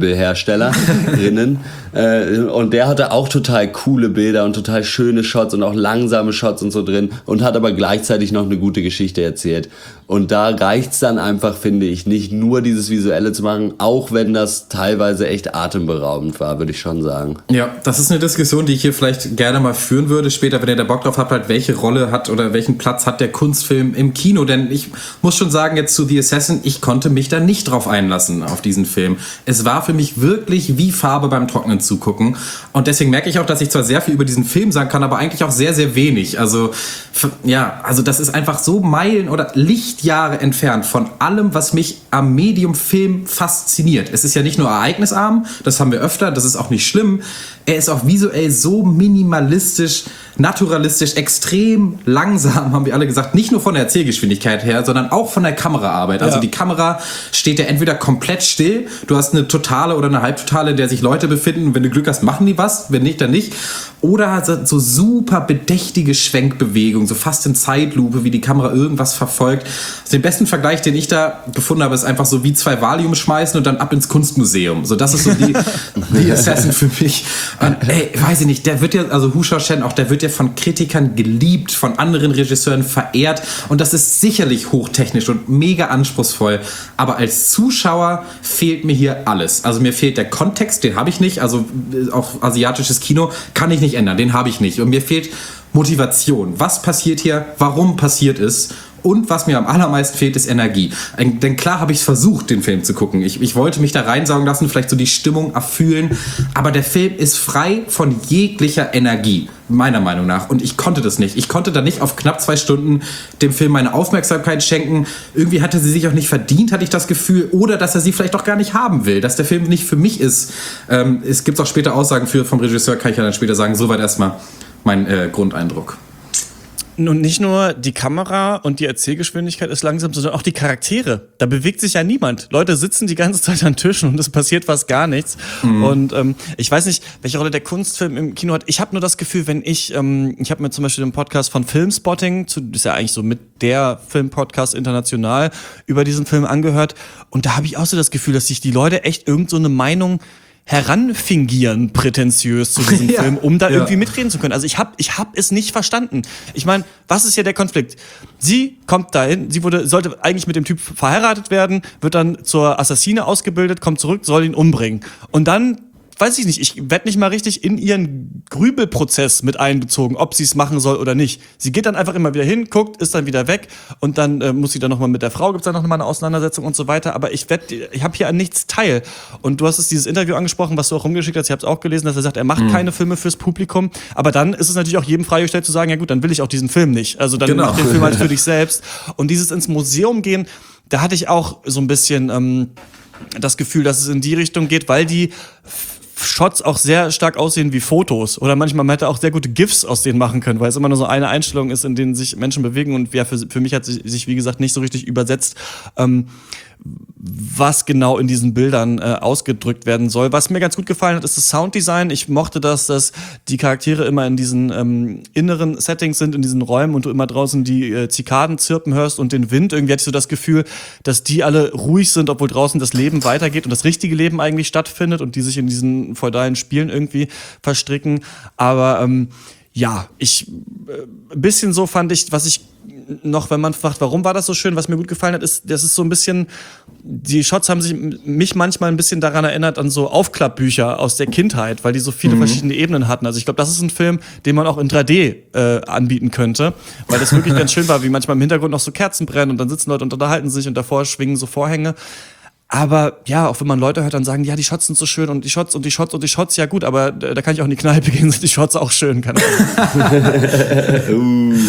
M-Möbelherstellerinnen. äh, und der hatte auch total coole Bilder und total schöne Shots und auch langsame Shots und so drin und hat aber gleichzeitig noch eine gute Geschichte erzählt. Und da reicht's dann einfach, finde ich, nicht nur dieses Visuelle zu machen, auch wenn das teilweise echt atemberaubend war, würde ich schon sagen. Ja, das ist eine Diskussion, die ich hier vielleicht gerne mal führen würde später, wenn ihr da Bock drauf habt, halt welche Rolle hat oder welchen Platz hat der Kunstfilm im Kino, denn ich muss schon sagen, jetzt zu The Assassin, ich konnte mich da nicht drauf einlassen auf diesen Film. Es war für mich wirklich wie Farbe beim Trocknen zugucken und deswegen merke ich auch, dass ich zwar sehr viel über diesen Film sagen kann, aber eigentlich auch sehr, sehr wenig. Also, ja, also das ist einfach so Meilen oder Lichtjahre entfernt von allem, was mich am Medium Film fasziniert. Es ist ja nicht nur ereignisarm, das haben wir öfter, das ist auch nicht schlimm. Er ist auch visuell so minimalistisch, naturalistisch, extrem langsam, haben wir alle gesagt. Nicht nur von der Erzählgeschwindigkeit her, sondern auch von der Kameraarbeit. Also ja. Die Kamera steht ja entweder komplett still, du hast eine totale oder eine halbtotale, in der sich Leute befinden. Und wenn du Glück hast, machen die was, wenn nicht, dann nicht. Oder so super bedächtige Schwenkbewegungen, so fast in Zeitlupe, wie die Kamera irgendwas verfolgt. Also den besten Vergleich, den ich da gefunden habe, ist einfach so wie zwei Valium schmeißen und dann ab ins Kunstmuseum. So, das ist so die, die Assassin für mich. Und ey, weiß ich nicht, der wird ja, also Hou Hsiao-hsien auch, der wird ja von Kritikern geliebt, von anderen Regisseuren verehrt. Und das ist sicherlich hochtechnisch und mega anspruchsvoll. Aber als Zuschauer fehlt mir hier alles. Also mir fehlt der Kontext, den habe ich nicht. Also auch asiatisches Kino kann ich nicht ändern, den habe ich nicht. Und mir fehlt Motivation. Was passiert hier? Warum passiert es? Und was mir am allermeisten fehlt, ist Energie. Denn klar habe ich es versucht, den Film zu gucken. Ich, ich wollte mich da reinsaugen lassen, vielleicht so die Stimmung erfühlen. Aber der Film ist frei von jeglicher Energie, meiner Meinung nach. Und ich konnte das nicht. Ich konnte da nicht auf knapp zwei Stunden dem Film meine Aufmerksamkeit schenken. Irgendwie hatte sie sich auch nicht verdient, hatte ich das Gefühl. Oder dass er sie vielleicht auch gar nicht haben will. Dass der Film nicht für mich ist. Ähm, es gibt auch später Aussagen für, vom Regisseur, kann ich ja dann später sagen. Soweit erstmal mein äh, Grundeindruck. Und nicht nur die Kamera und die Erzählgeschwindigkeit ist langsam, sondern auch die Charaktere. Da bewegt sich ja niemand. Leute sitzen die ganze Zeit an Tischen und es passiert fast gar nichts. Mhm. Und ähm, ich weiß nicht, welche Rolle der Kunstfilm im Kino hat. Ich habe nur das Gefühl, wenn ich, ähm, ich habe mir zum Beispiel den Podcast von Filmspotting, zu, ist ja eigentlich so mit der Filmpodcast international, über diesen Film angehört. Und da habe ich auch so das Gefühl, dass sich die Leute echt irgend so eine Meinung heranfingieren, prätentiös zu diesem ja, Film, um da ja. irgendwie mitreden zu können. Also ich habe ich hab es nicht verstanden. Ich meine, was ist hier der Konflikt? Sie kommt dahin, sie wurde, sollte eigentlich mit dem Typ verheiratet werden, wird dann zur Assassine ausgebildet, kommt zurück, soll ihn umbringen. Und dann weiß ich nicht, ich werde nicht mal richtig in ihren Grübelprozess mit einbezogen, ob sie es machen soll oder nicht. Sie geht dann einfach immer wieder hin, guckt, ist dann wieder weg und dann äh, muss sie dann nochmal mit der Frau, gibt's dann noch mal eine Auseinandersetzung und so weiter. Aber ich werd, ich habe hier an nichts teil. Und du hast es dieses Interview angesprochen, was du auch rumgeschickt hast, ich habe es auch gelesen, dass er sagt, er macht mhm. keine Filme fürs Publikum. Aber dann ist es natürlich auch jedem freigestellt zu sagen, ja gut, dann will ich auch diesen Film nicht. Also dann genau. mach den Film halt für dich selbst. Und dieses ins Museum gehen, da hatte ich auch so ein bisschen ähm, das Gefühl, dass es in die Richtung geht, weil die Shots auch sehr stark aussehen wie Fotos oder manchmal man hätte auch sehr gute GIFs aus denen machen können, weil es immer nur so eine Einstellung ist, in denen sich Menschen bewegen und ja, für, für mich hat sich, sich wie gesagt nicht so richtig übersetzt, ähm, was genau in diesen Bildern äh, ausgedrückt werden soll. Was mir ganz gut gefallen hat, ist das Sounddesign. Ich mochte das, dass die Charaktere immer in diesen ähm, inneren Settings sind, in diesen Räumen und du immer draußen die äh, Zikaden zirpen hörst und den Wind. Irgendwie hatte ich so das Gefühl, dass die alle ruhig sind, obwohl draußen das Leben weitergeht und das richtige Leben eigentlich stattfindet und die sich in diesen feudalen Spielen irgendwie verstricken. Aber ähm, ja, ich äh, ein bisschen so fand ich, was ich noch, wenn man fragt, warum war das so schön, was mir gut gefallen hat, ist, das ist so ein bisschen, die Shots haben sich mich manchmal ein bisschen daran erinnert an so Aufklappbücher aus der Kindheit, weil die so viele mhm. verschiedene Ebenen hatten. Also ich glaube, das ist ein Film, den man auch in drei D äh, anbieten könnte, weil das wirklich ganz schön war, wie manchmal im Hintergrund noch so Kerzen brennen und dann sitzen Leute und unterhalten sich und davor schwingen so Vorhänge. Aber ja, auch wenn man Leute hört, dann sagen, ja, die Shots sind so schön und die Shots und die Shots und die Shots, ja gut, aber da kann ich auch in die Kneipe gehen, sind die Shots auch schön, keine Ahnung.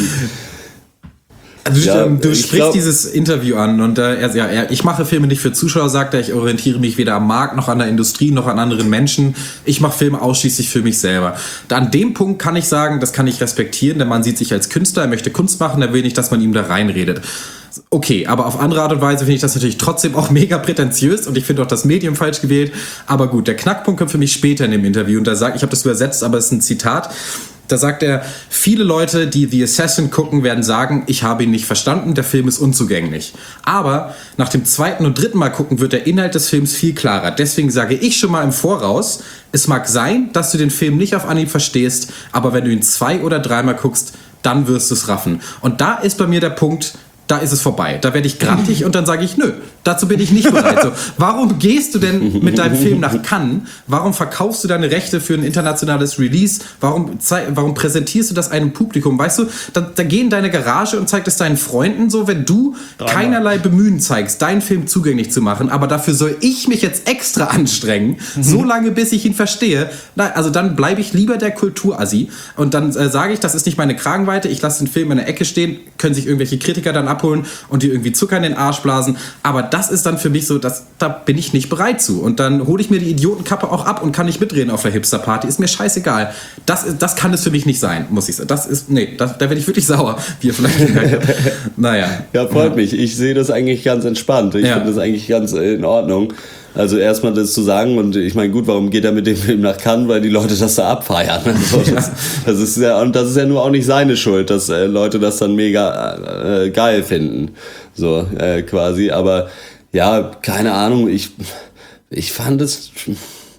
Also du, ja, du sprichst glaub, dieses Interview an und äh, er, ja, er, ich mache Filme nicht für Zuschauer, sagt er, ich orientiere mich weder am Markt noch an der Industrie noch an anderen Menschen. Ich mache Filme ausschließlich für mich selber. Da an dem Punkt kann ich sagen, das kann ich respektieren, denn man sieht sich als Künstler, er möchte Kunst machen, er will nicht, dass man ihm da reinredet. Okay, aber auf andere Art und Weise finde ich das natürlich trotzdem auch mega prätentiös und ich finde auch das Medium falsch gewählt. Aber gut, der Knackpunkt kommt für mich später in dem Interview und da sagt, ich habe das übersetzt, aber es ist ein Zitat. Da sagt er, viele Leute, die The Assassin gucken, werden sagen, ich habe ihn nicht verstanden, der Film ist unzugänglich. Aber nach dem zweiten und dritten Mal gucken wird der Inhalt des Films viel klarer. Deswegen sage ich schon mal im Voraus, es mag sein, dass du den Film nicht auf Anhieb verstehst, aber wenn du ihn zwei oder dreimal guckst, dann wirst du es raffen. Und da ist bei mir der Punkt, da ist es vorbei. Da werde ich grantig und dann sage ich, nö, dazu bin ich nicht bereit. So, warum gehst du denn mit deinem Film nach Cannes? Warum verkaufst du deine Rechte für ein internationales Release? Warum, warum präsentierst du das einem Publikum? Weißt du, da, da geh in deine Garage und zeig das deinen Freunden so, wenn du Drama. keinerlei Bemühen zeigst, deinen Film zugänglich zu machen, aber dafür soll ich mich jetzt extra anstrengen, mhm. so lange, bis ich ihn verstehe. Na, also dann bleibe ich lieber der Kulturassi und dann äh, sage ich, das ist nicht meine Kragenweite, ich lasse den Film in der Ecke stehen, können sich irgendwelche Kritiker dann abholen und die irgendwie Zucker in den Arsch blasen. Aber das ist dann für mich so, dass, da bin ich nicht bereit zu. Und dann hole ich mir die Idiotenkappe auch ab und kann nicht mitreden auf der Hipster-Party. Ist mir scheißegal. Das, das kann es für mich nicht sein, muss ich sagen. Das ist, nee, das, da werde ich wirklich sauer, wie ihr vielleicht gemerkt habt. Naja. Ja, freut ja. mich. Ich sehe das eigentlich ganz entspannt. Ich ja. finde das eigentlich ganz in Ordnung. Also erstmal das zu sagen und ich meine, gut, warum geht er mit dem Film nach Cannes? Weil die Leute das da abfeiern. Also das, das ist ja, und das ist ja nur auch nicht seine Schuld, dass äh, Leute das dann mega äh, geil finden. So, äh, quasi. Aber ja, keine Ahnung, ich, ich fand es,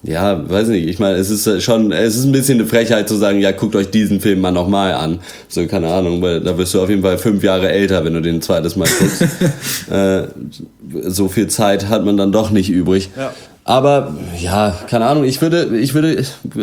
Ja, weiß nicht, ich meine, es ist schon, es ist ein bisschen eine Frechheit zu sagen, ja, guckt euch diesen Film mal nochmal an. So, keine Ahnung, weil da wirst du auf jeden Fall fünf Jahre älter, wenn du den ein zweites Mal guckst. äh, so viel Zeit hat man dann doch nicht übrig. Ja. Aber, ja, keine Ahnung, ich würde, ich würde,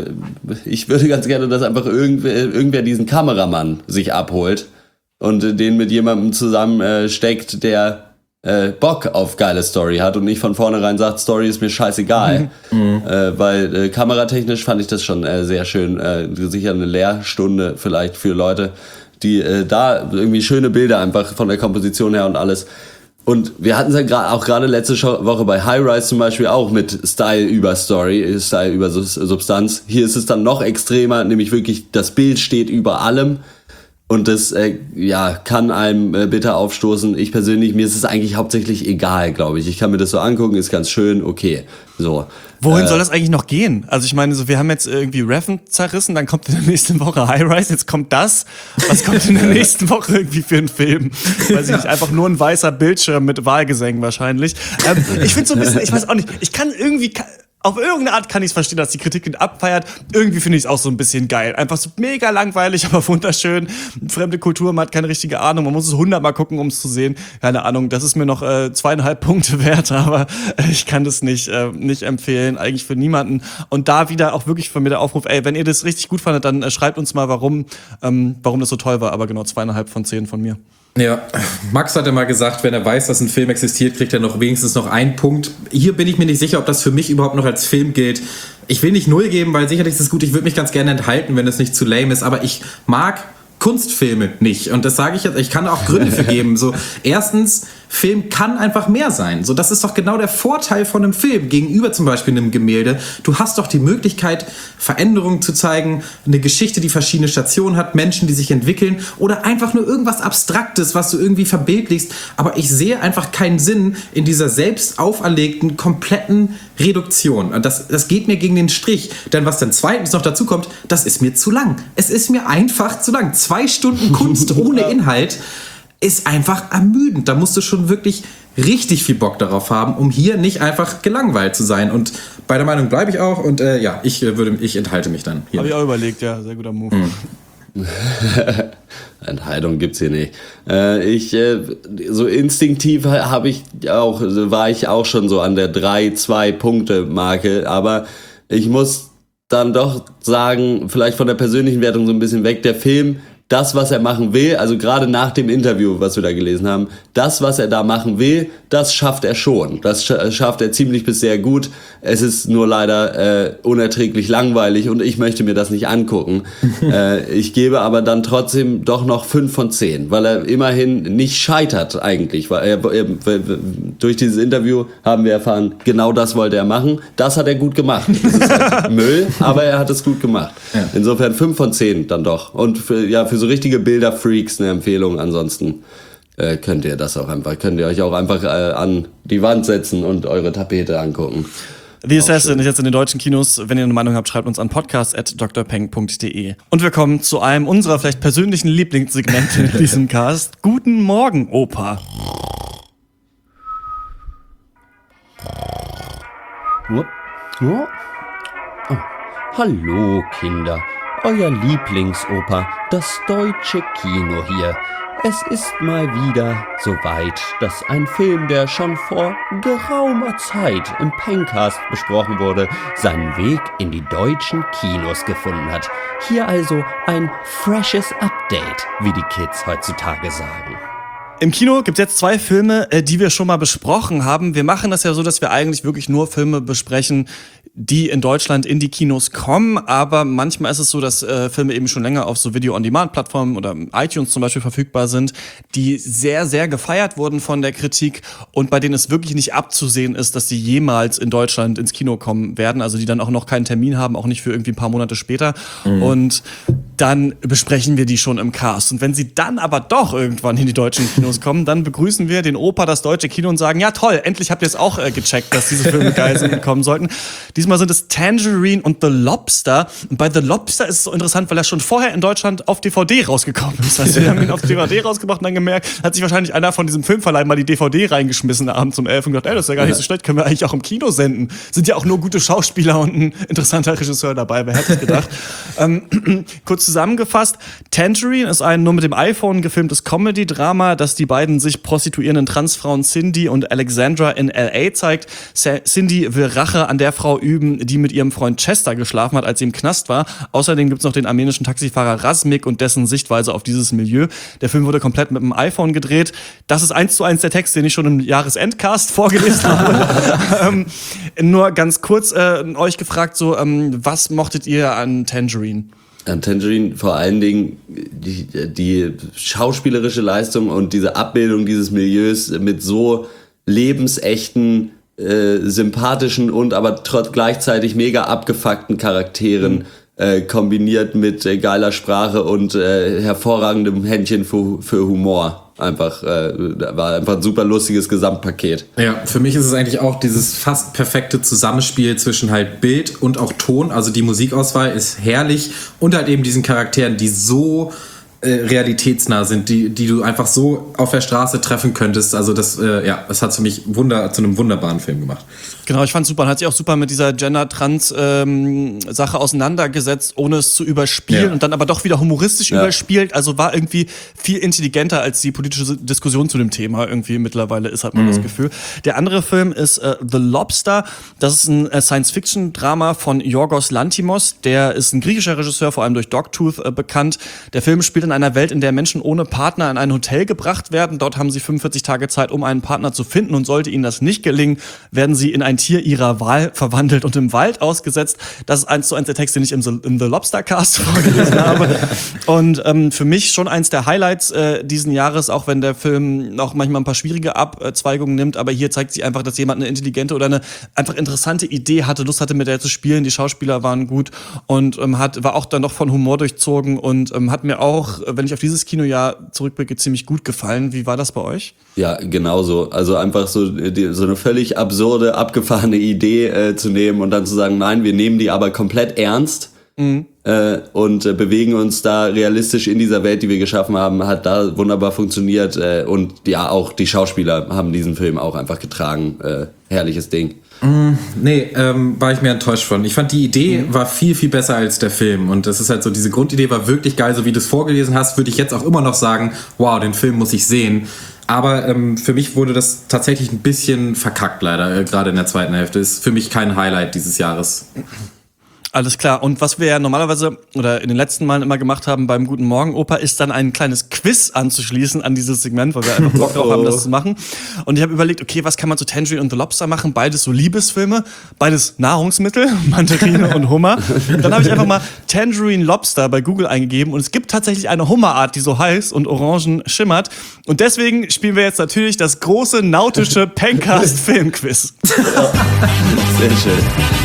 ich würde ganz gerne, dass einfach irgendwer, irgendwer diesen Kameramann sich abholt und den mit jemandem zusammen äh, steckt, der Äh, Bock auf geile Story hat und nicht von vornherein sagt, Story ist mir scheißegal. Mhm. Äh, weil äh, kameratechnisch fand ich das schon äh, sehr schön. Äh, sicher eine Lehrstunde vielleicht für Leute, die äh, da irgendwie schöne Bilder einfach von der Komposition her und alles. Und wir hatten es ja gra- auch gerade letzte Woche bei High Rise zum Beispiel auch mit Style über Story, Style über Substanz. Hier ist es dann noch extremer, nämlich wirklich das Bild steht über allem. Und das äh, ja, kann einem äh, bitter aufstoßen. Ich persönlich, mir ist es eigentlich hauptsächlich egal, glaube ich. Ich kann mir das so angucken, ist ganz schön, okay. So. Wohin äh, soll das eigentlich noch gehen? Also ich meine, so wir haben jetzt irgendwie Reffen zerrissen, dann kommt in der nächsten Woche High Rise, jetzt kommt das. Was kommt in der nächsten Woche irgendwie für einen Film? Weiß ich nicht, einfach nur ein weißer Bildschirm mit Wahlgesängen wahrscheinlich. Ähm, ich finde so ein bisschen, ich weiß auch nicht, ich kann irgendwie... Auf irgendeine Art kann ich es verstehen, dass die Kritik ihn abfeiert. Irgendwie finde ich es auch so ein bisschen geil. Einfach so mega langweilig, aber wunderschön. Fremde Kultur, man hat keine richtige Ahnung. Man muss es hundertmal gucken, um es zu sehen. Keine Ahnung, das ist mir noch äh, zweieinhalb Punkte wert, aber äh, ich kann das nicht, äh, nicht empfehlen. Eigentlich für niemanden. Und da wieder auch wirklich von mir der Aufruf, ey, wenn ihr das richtig gut fandet, dann äh, schreibt uns mal, warum, ähm, warum das so toll war. Aber genau, zweieinhalb von zehn von mir. Ja, Max hatte mal gesagt, wenn er weiß, dass ein Film existiert, kriegt er noch wenigstens noch einen Punkt. Hier bin ich mir nicht sicher, ob das für mich überhaupt noch als Film gilt. Ich will nicht null geben, weil sicherlich ist es gut. Ich würde mich ganz gerne enthalten, wenn es nicht zu lame ist. Aber ich mag Kunstfilme nicht. Und das sage ich jetzt, ich kann auch Gründe für geben. So, erstens, Film kann einfach mehr sein. So, das ist doch genau der Vorteil von einem Film gegenüber zum Beispiel einem Gemälde. Du hast doch die Möglichkeit, Veränderungen zu zeigen, eine Geschichte, die verschiedene Stationen hat, Menschen, die sich entwickeln oder einfach nur irgendwas Abstraktes, was du irgendwie verbildlichst. Aber ich sehe einfach keinen Sinn in dieser selbst auferlegten, kompletten Reduktion. Und das, das geht mir gegen den Strich. Denn was dann zweitens noch dazu kommt, das ist mir zu lang. Es ist mir einfach zu lang. Zwei Stunden Kunst ohne Inhalt ist einfach ermüdend. Da musst du schon wirklich richtig viel Bock darauf haben, um hier nicht einfach gelangweilt zu sein. Und bei der Meinung bleibe ich auch. Und äh, ja, ich, äh, würde, ich enthalte mich dann. Habe ich auch überlegt, ja. Sehr guter Move. Mhm. Enthaltung gibt's hier nicht. Äh, ich äh, so instinktiv habe ich auch war ich auch schon so an der drei zwei Punkte Marke, aber ich muss dann doch sagen, vielleicht von der persönlichen Wertung so ein bisschen weg, der Film, das, was er machen will, also gerade nach dem Interview, was wir da gelesen haben, das, was er da machen will, das schafft er schon. Das schafft er ziemlich bis sehr gut. Es ist nur leider äh, unerträglich langweilig und ich möchte mir das nicht angucken. äh, ich gebe aber dann trotzdem doch noch fünf von zehn, weil er immerhin nicht scheitert eigentlich. Weil er, er, durch dieses Interview haben wir erfahren, genau das wollte er machen. Das hat er gut gemacht. Das ist halt Müll, aber er hat es gut gemacht. Ja. Insofern fünf von zehn dann doch. Und für, ja, für so richtige Bilderfreaks eine Empfehlung. Ansonsten äh, könnt ihr das auch einfach, könnt ihr euch auch einfach äh, an die Wand setzen und eure Tapete angucken. The Assassin ist jetzt in den deutschen Kinos. Wenn ihr eine Meinung habt, schreibt uns an podcast at d r peng punkt d e. Und wir kommen zu einem unserer vielleicht persönlichen Lieblingssegmente in diesem Cast. Guten Morgen, Opa. Oh. Oh. Oh. Hallo, Kinder. Euer Lieblingsopa, das deutsche Kino hier. Es ist mal wieder soweit, dass ein Film, der schon vor geraumer Zeit im Pencast besprochen wurde, seinen Weg in die deutschen Kinos gefunden hat. Hier also ein freshes Update, wie die Kids heutzutage sagen. Im Kino gibt's jetzt zwei Filme, die wir schon mal besprochen haben. Wir machen das ja so, dass wir eigentlich wirklich nur Filme besprechen, die in Deutschland in die Kinos kommen, aber manchmal ist es so, dass äh, Filme eben schon länger auf so Video-on-Demand-Plattformen oder iTunes zum Beispiel verfügbar sind, die sehr, sehr gefeiert wurden von der Kritik und bei denen es wirklich nicht abzusehen ist, dass sie jemals in Deutschland ins Kino kommen werden, also die dann auch noch keinen Termin haben, auch nicht für irgendwie ein paar Monate später. Mhm. Und dann besprechen wir die schon im Cast. Und wenn sie dann aber doch irgendwann in die deutschen Kinos kommen, dann begrüßen wir den Opa, das deutsche Kino und sagen, ja toll, endlich habt ihr es auch äh, gecheckt, dass diese Filme geil sind und kommen sollten. Diesmal Mal sind es Tangerine und The Lobster. Und bei The Lobster ist es so interessant, weil er schon vorher in Deutschland auf D V D rausgekommen ist. Also wir haben ihn auf D V D rausgebracht und dann gemerkt, hat sich wahrscheinlich einer von diesem Filmverleih mal die D V D reingeschmissen abends um elf und gedacht, ey, das ist ja gar nicht so schlecht, können wir eigentlich auch im Kino senden. Sind ja auch nur gute Schauspieler und ein interessanter Regisseur dabei, wer hätte es gedacht. ähm, kurz zusammengefasst, Tangerine ist ein nur mit dem iPhone gefilmtes Comedy-Drama, das die beiden sich prostituierenden Transfrauen Cindy und Alexandra in L A zeigt. Cindy will Rache an der Frau üben, die mit ihrem Freund Chester geschlafen hat, als sie im Knast war. Außerdem gibt's noch den armenischen Taxifahrer Razmik und dessen Sichtweise auf dieses Milieu. Der Film wurde komplett mit dem iPhone gedreht. Das ist eins zu eins der Text, den ich schon im Jahresendcast vorgelesen habe. ähm, nur ganz kurz äh, euch gefragt, so, ähm, was mochtet ihr an Tangerine? An Tangerine vor allen Dingen die, die schauspielerische Leistung und diese Abbildung dieses Milieus mit so lebensechten, äh, sympathischen und aber trotz gleichzeitig mega abgefuckten Charakteren äh, kombiniert mit äh, geiler Sprache und äh, hervorragendem Händchen für, für Humor. Einfach, äh, war einfach ein super lustiges Gesamtpaket. Ja, für mich ist es eigentlich auch dieses fast perfekte Zusammenspiel zwischen halt Bild und auch Ton. Also die Musikauswahl ist herrlich und halt eben diesen Charakteren, die so äh, realitätsnah sind, die, die du einfach so auf der Straße treffen könntest. Also das, äh, ja, das hat für mich Wunder, zu einem wunderbaren Film gemacht. Genau, ich fand's super. Und hat sich auch super mit dieser Gender-Trans-Sache ähm, auseinandergesetzt, ohne es zu überspielen ja. und dann aber doch wieder humoristisch ja. überspielt. Also war irgendwie viel intelligenter als die politische Diskussion zu dem Thema irgendwie mittlerweile ist, hat man mhm. das Gefühl. Der andere Film ist äh, The Lobster. Das ist ein äh, Science-Fiction-Drama von Yorgos Lanthimos. Der ist ein griechischer Regisseur, vor allem durch Dogtooth äh, bekannt. Der Film spielt in einer Welt, in der Menschen ohne Partner in ein Hotel gebracht werden. Dort haben sie fünfundvierzig Tage Zeit, um einen Partner zu finden. Und sollte ihnen das nicht gelingen, werden sie in ein Tier ihrer Wahl verwandelt und im Wald ausgesetzt. Das ist eins zu eins der Text, den ich im, im The Lobster Cast vorgelesen habe. Und ähm, für mich schon eins der Highlights äh, diesen Jahres, auch wenn der Film auch manchmal ein paar schwierige Abzweigungen nimmt. Aber hier zeigt sich einfach, dass jemand eine intelligente oder eine einfach interessante Idee hatte, Lust hatte, mit der zu spielen. Die Schauspieler waren gut und ähm, hat, war auch dann noch von Humor durchzogen und ähm, hat mir auch, wenn ich auf dieses Kinojahr zurückblicke, ziemlich gut gefallen. Wie war das bei euch? Ja, genauso. Also einfach so, die, so eine völlig absurde, abgefahrene Idee äh, zu nehmen und dann zu sagen, nein, wir nehmen die aber komplett ernst mhm. äh, und äh, bewegen uns da realistisch in dieser Welt, die wir geschaffen haben, hat da wunderbar funktioniert. Äh, und ja, auch die Schauspieler haben diesen Film auch einfach getragen. Äh, herrliches Ding. Mm, nee, ähm, war ich mir enttäuscht von. Ich fand, die Idee mhm. war viel, viel besser als der Film. Und das ist halt so, diese Grundidee war wirklich geil. So wie du es vorgelesen hast, würde ich jetzt auch immer noch sagen, wow, den Film muss ich sehen. Aber ähm, für mich wurde das tatsächlich ein bisschen verkackt, leider, äh, gerade in der zweiten Hälfte. Ist für mich kein Highlight dieses Jahres. Alles klar. Und was wir ja normalerweise oder in den letzten Malen immer gemacht haben beim Guten Morgen Opa, ist dann ein kleines Quiz anzuschließen an dieses Segment, weil wir einfach Bock drauf haben, das zu machen. Und ich habe überlegt, okay, was kann man zu Tangerine und The Lobster machen? Beides so Liebesfilme, beides Nahrungsmittel, Mandarine und Hummer. Und dann habe ich einfach mal Tangerine Lobster bei Google eingegeben und es gibt tatsächlich eine Hummerart, die so heiß und orangen schimmert. Und deswegen spielen wir jetzt natürlich das große nautische Pencast Filmquiz. Sehr schön.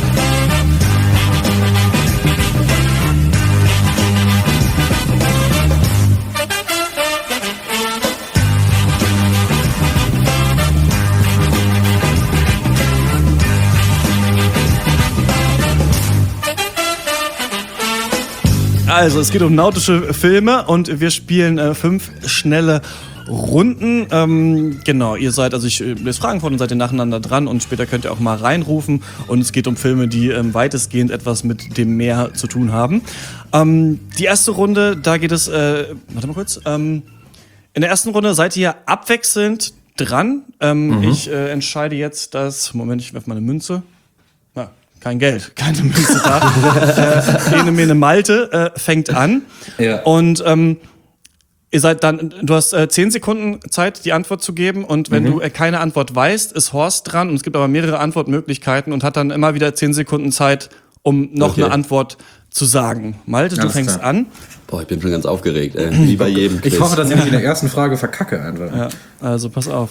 Also, es geht um nautische Filme und wir spielen äh, fünf schnelle Runden. Ähm, genau, ihr seid, also ich äh, lese Fragen vor und seid ihr nacheinander dran und später könnt ihr auch mal reinrufen. Und es geht um Filme, die ähm, weitestgehend etwas mit dem Meer zu tun haben. Ähm, die erste Runde, da geht es, äh, warte mal kurz. Ähm, in der ersten Runde seid ihr abwechselnd dran. Ähm, mhm. Ich äh, entscheide jetzt das, Moment, ich werfe mal eine Münze. Na, kein Geld, keine Münze da. äh, Ene Mene Malte äh, fängt an. Ja. Und ähm, ihr seid dann, du hast äh, zehn Sekunden Zeit, die Antwort zu geben. Und wenn mhm. du äh, keine Antwort weißt, ist Horst dran. Und es gibt aber mehrere Antwortmöglichkeiten und hat dann immer wieder zehn Sekunden Zeit, um noch okay. eine Antwort zu sagen. Malte, ganz du fängst klar. an. Boah, ich bin schon ganz aufgeregt, ey. Wie bei jedem Quiz. Ich hoffe, dass ich mich in der ersten Frage verkacke einfach. Ja, also pass auf.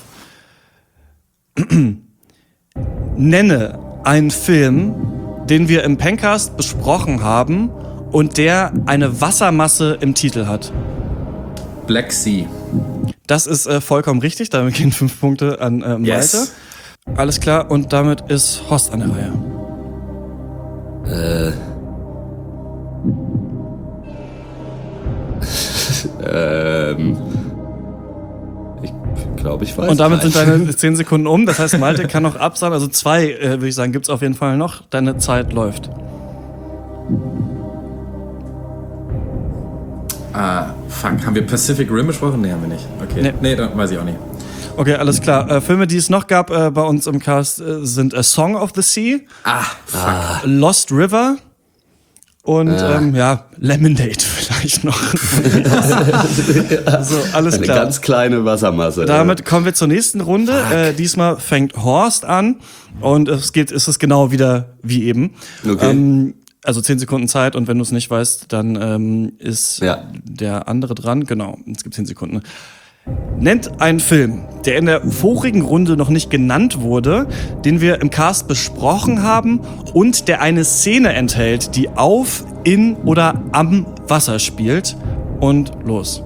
Nenne einen Film, den wir im Pencast besprochen haben und der eine Wassermasse im Titel hat. Black Sea. Das ist äh, vollkommen richtig, damit gehen fünf Punkte an äh, Malte. Yes. Alles klar, und damit ist Horst an der Reihe. Äh. ähm. Ich glaube, ich weiß. Und damit gleich. sind deine zehn Sekunden um. Das heißt, Malte kann noch absagen. Also zwei, äh, würde ich sagen, gibt's auf jeden Fall noch. Deine Zeit läuft. Ah, fuck. Haben wir Pacific Rim besprochen? Nee, haben wir nicht. Okay. Nee, nee dann weiß ich auch nicht. Okay, alles klar. Äh, Filme, die es noch gab äh, bei uns im Cast, äh, sind A Song of the Sea, Ah, fuck. Ah. Lost River und Ja. ähm, ja, Lemonade vielleicht noch. So, alles Eine klar. ganz kleine Wassermasse. Damit kommen wir zur nächsten Runde. Äh, diesmal fängt Horst an und es geht, ist es genau wieder wie eben. Okay. Ähm, also zehn Sekunden Zeit und wenn du es nicht weißt, dann ähm, ist Ja. der andere dran. Genau, es gibt zehn Sekunden. Nennt einen Film, der in der vorigen Runde noch nicht genannt wurde, den wir im Cast besprochen haben und der eine Szene enthält, die auf, in oder am Wasser spielt. Und los.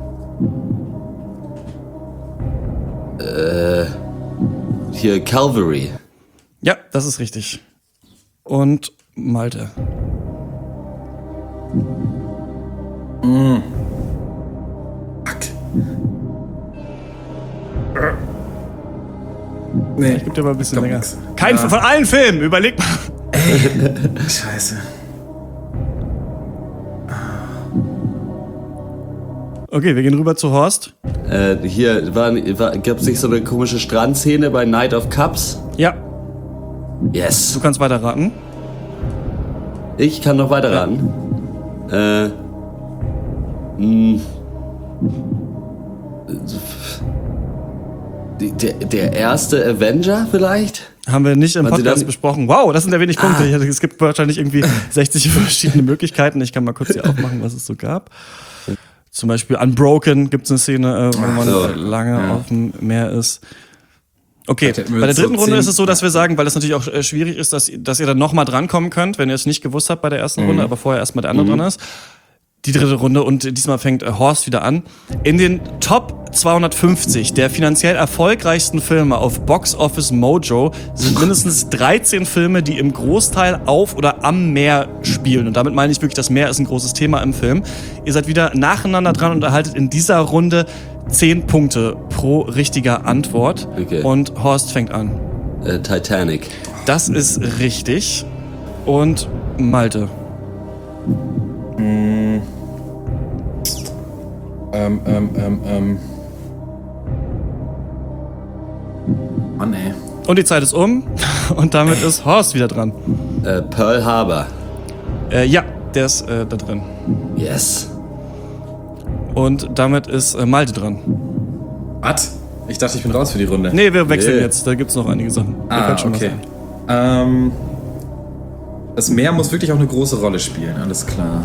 Äh, hier Calvary. Ja, das ist richtig. Und Malte. Fuck. Nee. Ich geb dir mal ein bisschen Glaub länger. nix. Kein Ja. von allen Filmen, überleg mal. Scheiße. Okay, wir gehen rüber zu Horst. Äh, hier war, war, gab es nicht so eine komische Strandszene bei Night of Cups? Ja, Yes. du kannst weiter raten. Ich kann noch weiter raten. Äh. Mh. Die- Der, der erste Avenger vielleicht? Haben wir nicht im Waren Sie Podcast dann- besprochen. Wow, das sind ja wenig Punkte. Ah. Es gibt wahrscheinlich irgendwie sechzig verschiedene Möglichkeiten. Ich kann mal kurz hier aufmachen, was es so gab. Zum Beispiel Unbroken gibt es eine Szene, äh, wo man so. äh, lange Ja. auf dem Meer ist. Okay, Vielleicht hätten wir bei der jetzt so dritten Runde zehn- ist es so, dass wir sagen, weil es natürlich auch äh, schwierig ist, dass, dass ihr dann nochmal drankommen könnt, wenn ihr es nicht gewusst habt bei der ersten Runde, aber vorher erstmal der andere dran ist. Die dritte Runde und diesmal fängt äh, Horst wieder an. In den Top zweihundertfünfzig der finanziell erfolgreichsten Filme auf Box Office Mojo sind mindestens dreizehn Filme, die im Großteil auf oder am Meer spielen. Und damit meine ich wirklich, das Meer ist ein großes Thema im Film. Ihr seid wieder nacheinander dran und erhaltet in dieser Runde zehn Punkte pro richtiger Antwort. Okay. Und Horst fängt an. Äh, Titanic. Das ist richtig. Und Malte. Ähm, ähm, ähm, ähm. Mann, ey. Und die Zeit ist um. Und damit ist Horst wieder dran. Äh, Pearl Harbor. Äh, ja, der ist äh, da drin. Yes. Und damit ist äh, Malte dran. Was? Ich dachte, ich bin raus für die Runde. Nee, wir wechseln Nee. jetzt. Da gibt's noch einige Sachen. Ihr Ah, könnt schon was okay. sagen. Ähm, das Meer muss wirklich auch eine große Rolle spielen, alles klar.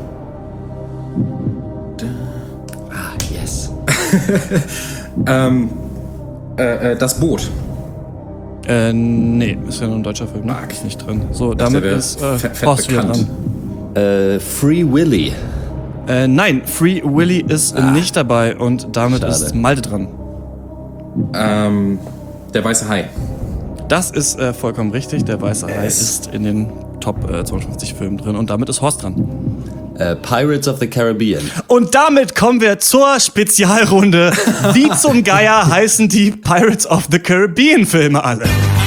Ah, yes. Ähm, äh, äh, das Boot. Äh, nee, ist ja nur ein deutscher Film, ne? Ist nicht drin. So, dachte, damit der ist wäre äh, fett- fett Horst wieder bekannt. dran. Äh, Free Willy. Äh, nein, Free Willy ist Ah. nicht dabei und damit Schade. ist Malte dran. Ähm, der weiße Hai. Das ist äh, vollkommen richtig. Der Weiße Hai Yes. ist in den Top äh, zweihundertfünfzig Filmen drin und damit ist Horst dran. Äh, Pirates of the Caribbean. Und damit kommen wir zur Spezialrunde. Wie zum Geier heißen die Pirates of the Caribbean Filme alle?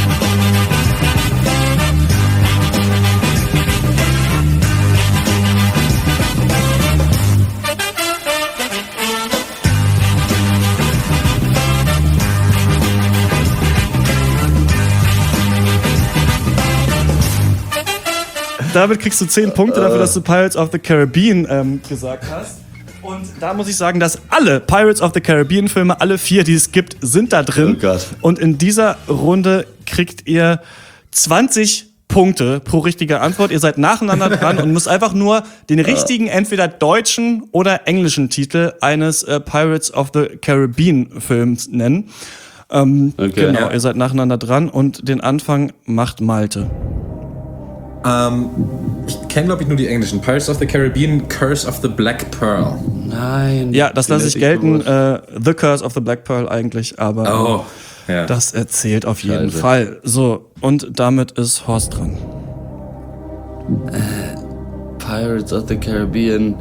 Damit kriegst du zehn Punkte dafür, dass du Pirates of the Caribbean ähm, gesagt hast. Und da muss ich sagen, dass alle Pirates of the Caribbean Filme, alle vier, die es gibt, sind da drin. Oh Gott. Und in dieser Runde kriegt ihr zwanzig Punkte pro richtige Antwort. Ihr seid nacheinander dran und müsst einfach nur den richtigen, entweder deutschen oder englischen Titel eines äh, Pirates of the Caribbean Films nennen. Ähm, Okay. Genau, Ja. ihr seid nacheinander dran und den Anfang macht Malte. Ähm, ich kenne, glaube ich, nur die englischen. Pirates of the Caribbean, Curse of the Black Pearl. Nein. Ja, das lasse ich Den gelten. hätte Äh, The Curse of the Black Pearl eigentlich, aber Oh, ja. das erzählt auf jeden Scheiße. Fall. So, und damit ist Horst dran. Äh, Pirates of the Caribbean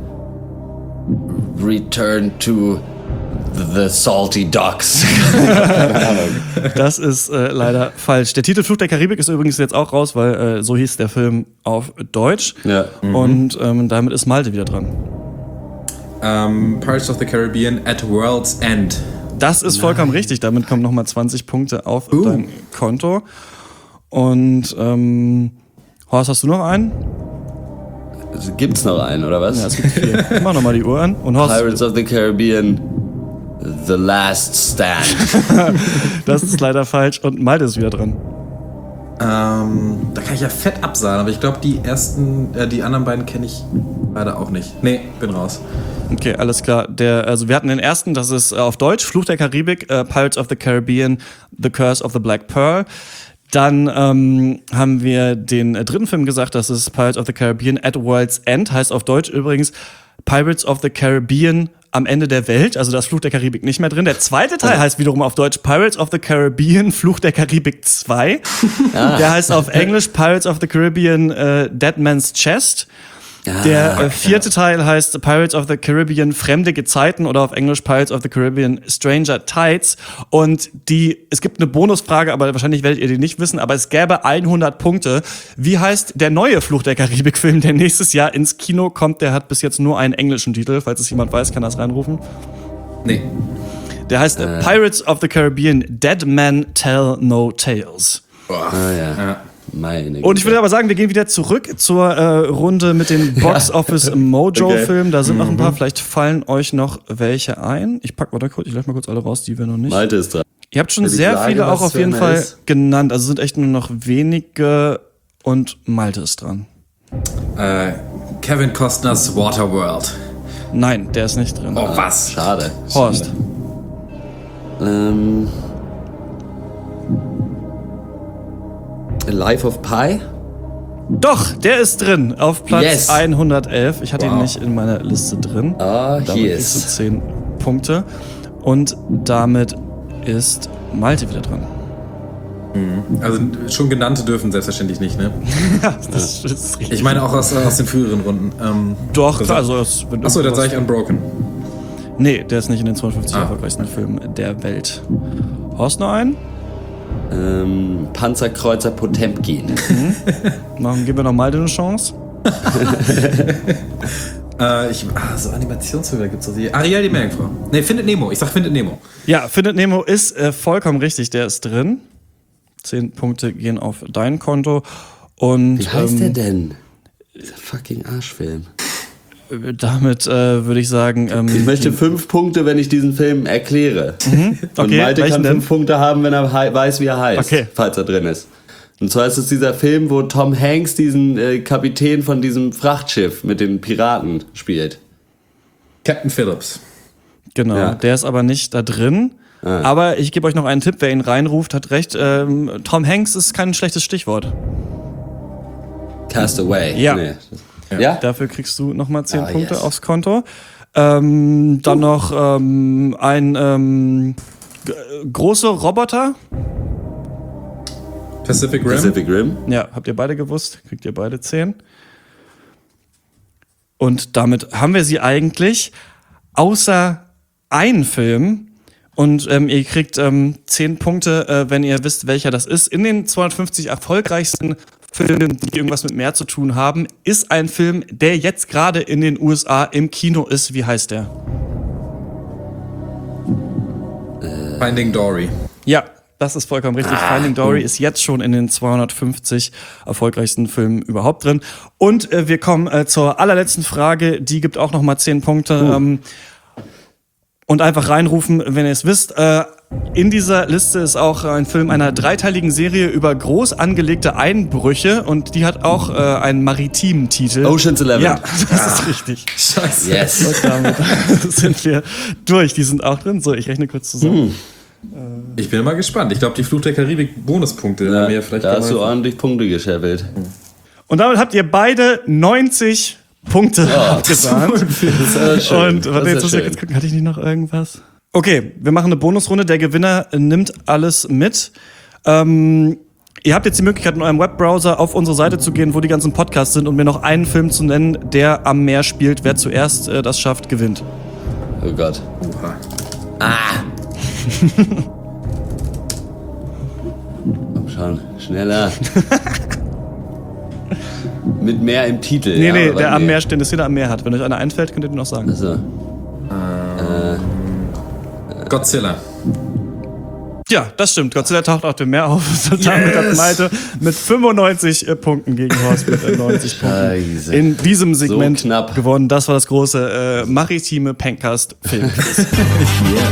Return to the Salty Docks. Das ist äh, leider falsch. Der Titel Fluch der Karibik ist übrigens jetzt auch raus, weil äh, so hieß der Film auf Deutsch. Ja. Mhm. Und ähm, damit ist Malte wieder dran. Um, Pirates of the Caribbean at World's End. Das ist vollkommen Nein. richtig. Damit kommen nochmal zwanzig Punkte auf uh. dein Konto. Und ähm, Horst, hast du noch einen? Also, gibt's noch einen, oder was? Ja, es gibt vier. Mach nochmal die Uhr an. Und Horst, Pirates of the Caribbean The Last Stand. Das ist leider falsch. Und Malte ist wieder dran. Ähm, da kann ich ja fett absagen, aber ich glaube, die ersten, äh, die anderen beiden kenne ich leider auch nicht. Nee, bin raus. Okay, alles klar. Der, also wir hatten den ersten, das ist äh, auf Deutsch, Fluch der Karibik, äh, Pirates of the Caribbean, The Curse of the Black Pearl. Dann ähm, haben wir den äh, dritten Film gesagt, das ist Pirates of the Caribbean at World's End, heißt auf Deutsch übrigens Pirates of the Caribbean am Ende der Welt, also das Fluch der Karibik nicht mehr drin. Der zweite Teil heißt wiederum auf Deutsch Pirates of the Caribbean, Fluch der Karibik zwei. Ah. Der heißt auf Englisch Pirates of the Caribbean äh, Dead Man's Chest. Ah, der äh, vierte ja. Teil heißt Pirates of the Caribbean Fremde Gezeiten oder auf Englisch Pirates of the Caribbean Stranger Tides. Und die, es gibt eine Bonusfrage, aber wahrscheinlich werdet ihr die nicht wissen, aber es gäbe hundert Punkte. Wie heißt der neue Fluch der Karibik-Film, der nächstes Jahr ins Kino kommt? Der hat bis jetzt nur einen englischen Titel. Falls es jemand weiß, kann das reinrufen. Nee. Der heißt äh. Pirates of the Caribbean Dead Men Tell No Tales. Boah. Ah, ja. ja. Meine Und ich würde aber sagen, wir gehen wieder zurück zur äh, Runde mit den Box Office Mojo okay. Filmen. Da sind mhm. noch ein paar. Vielleicht fallen euch noch welche ein. Ich pack mal da kurz, ich lege mal kurz alle raus, die wir noch nicht. Malte ist dran. Ihr habt schon sehr Frage, viele auch auf jeden Fall ist. genannt. Also sind echt nur noch wenige und Malte ist dran. Äh, Kevin Costners Waterworld. Nein, der ist nicht drin. Oh, was? Schade. Horst. Ähm. Life of Pi? Doch, der ist drin. Auf Platz yes. hundertelf. Ich hatte wow. ihn nicht in meiner Liste drin. Ah, oh, hier ist. Damit zehn Punkte. Und damit ist Malte wieder dran. Also schon genannte dürfen selbstverständlich nicht, ne? Ja, das ist richtig. Ich meine auch aus, aus den früheren Runden. Ähm, Doch, klar. Also, das, Achso, dann sage ich Unbroken. Nee, der ist nicht in den zweihundertfünfzig ah. erfolgreichsten Filmen der Welt. Horst noch einen? Ähm, Panzerkreuzer Potemkin. Mhm. Machen, geben wir noch Malte eine Chance. äh, ich, ah, so Animationsfilme gibt's doch die. Ariel die Meerjungfrau. Nee, Findet Nemo. Ich sag Findet Nemo. Ja, Findet Nemo ist äh, vollkommen richtig. Der ist drin. Zehn Punkte gehen auf dein Konto. Und, wie heißt ähm, der denn? Dieser fucking Arschfilm. Damit äh, würde ich sagen... Ähm, ich möchte fünf Punkte, wenn ich diesen Film erkläre. Mhm. Okay, und Malte kann denn? fünf Punkte haben, wenn er weiß, wie er heißt, okay. falls er drin ist. Und zwar ist es dieser Film, wo Tom Hanks diesen äh, Kapitän von diesem Frachtschiff mit den Piraten spielt. Captain Phillips. Genau, ja. Der ist aber nicht da drin. Ah. Aber ich gebe euch noch einen Tipp, wer ihn reinruft, hat recht. Ähm, Tom Hanks ist kein schlechtes Stichwort. Castaway. Ja. Nee. Ja. ja. Dafür kriegst du nochmal zehn ah, Punkte yes. aufs Konto. Ähm, dann uh. noch ähm, ein ähm, g- großer Roboter. Pacific Rim. Pacific Rim. Ja, habt ihr beide gewusst? Kriegt ihr beide zehn. Und damit haben wir sie eigentlich, außer einen Film. Und ähm, ihr kriegt ähm, zehn Punkte, äh, wenn ihr wisst, welcher das ist. In den zweihundertfünfzig erfolgreichsten Filmen, die irgendwas mit Meer zu tun haben, ist ein Film, der jetzt gerade in den U S A im Kino ist. Wie heißt der? Äh, Finding Dory. Ja, das ist vollkommen richtig. Ah, Finding Dory mh. ist jetzt schon in den zweihundertfünfzig erfolgreichsten Filmen überhaupt drin. Und äh, wir kommen äh, zur allerletzten Frage. Die gibt auch noch mal zehn Punkte. Uh. Ähm, Und einfach reinrufen, wenn ihr es wisst. Äh, in dieser Liste ist auch ein Film einer dreiteiligen Serie über groß angelegte Einbrüche und die hat auch äh, einen maritimen Titel. Ocean's Eleven. Ja, das ah. ist richtig. Scheiße. Yes. Und damit sind wir durch. Die sind auch drin. So, ich rechne kurz zusammen. Hm. Ich bin mal gespannt. Ich glaube, die Fluch der Karibik Bonuspunkte. Ja, mir vielleicht da hast du ordentlich Punkte gescheffelt. Und damit habt ihr beide neunzig Punkte ja, abgesahnt. Und warte, jetzt muss ich jetzt gucken, hatte ich nicht noch irgendwas? Okay, wir machen eine Bonusrunde. Der Gewinner nimmt alles mit. Ähm, Ihr habt jetzt die Möglichkeit, in eurem Webbrowser auf unsere Seite zu gehen, wo die ganzen Podcasts sind und mir noch einen Film zu nennen, der am Meer spielt. Wer zuerst äh, das schafft, gewinnt. Oh Gott. Oha. Ah! Komm schon, schneller. Mit Meer im Titel. Nee, ja, nee, der nee. am Meer steht, das jeder am Meer hat. Wenn euch einer einfällt, könnt ihr den noch sagen. Also. Ähm, äh. Godzilla. Ja, das stimmt. Godzilla taucht auf dem Meer auf. Damit hat Malte mit fünfundneunzig äh, Punkten gegen Horst mit äh, neunzig Punkten Scheiße. in diesem Segment So knapp. gewonnen. Das war das große äh, maritime Pencast Film. Yeah.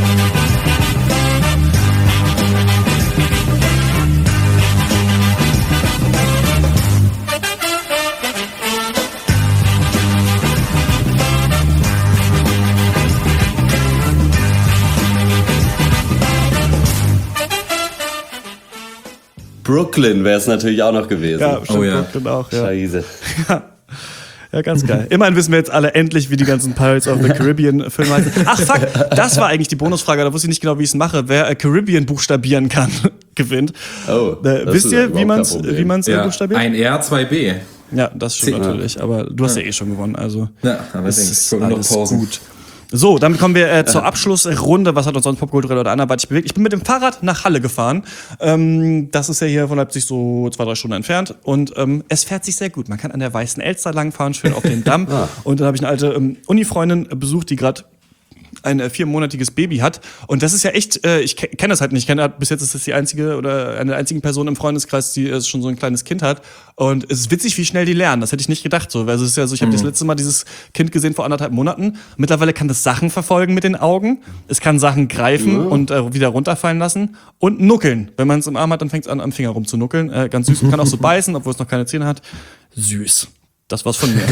Brooklyn wäre es natürlich auch noch gewesen. Ja, stimmt, Oh ja. Brooklyn auch, ja. Scheiße. Ja. Ja, ganz geil. Immerhin wissen wir jetzt alle endlich, wie die ganzen Pirates of the Caribbean Filme heißen. Ach fuck, das war eigentlich die Bonusfrage, da wusste ich nicht genau, wie ich es mache. Wer äh, Caribbean buchstabieren kann, gewinnt. Oh, äh, das wisst ist ihr, überhaupt wie man es kein Problem. wie man's, äh, Ja, buchstabiert? ein R, zwei B. Ja, das stimmt Ja. natürlich, aber du hast ja, eh schon gewonnen, also Ja, aber es denk, ist ich will nur noch alles pausen. gut. So, dann kommen wir äh, zur Abschlussrunde. Was hat uns sonst popkulturell oder anderweitig bewegt? Ich bin mit dem Fahrrad nach Halle gefahren. Ähm, das ist ja hier von Leipzig so zwei, drei Stunden entfernt. Und ähm, es fährt sich sehr gut. Man kann an der Weißen Elster langfahren, schön auf den Damm. Und dann habe ich eine alte ähm, Uni-Freundin besucht, die gerade ein äh, viermonatiges Baby hat. Und das ist ja echt, äh, ich ke- kenne das halt nicht. Ich kenne bis jetzt ist das die einzige oder eine der einzigen Person im Freundeskreis, die äh, schon so ein kleines Kind hat. Und es ist witzig, wie schnell die lernen. Das hätte ich nicht gedacht. So. Also es ist ja so, ich habe das letzte Mal dieses Kind gesehen vor anderthalb Monaten. Mittlerweile kann das Sachen verfolgen mit den Augen. Es kann Sachen greifen und äh, wieder runterfallen lassen. Und nuckeln. Wenn man es im Arm hat, dann fängt es an, am Finger rumzunuckeln. Äh, ganz süß. Und kann auch so beißen, obwohl es noch keine Zähne hat. Süß. Das war's von mir.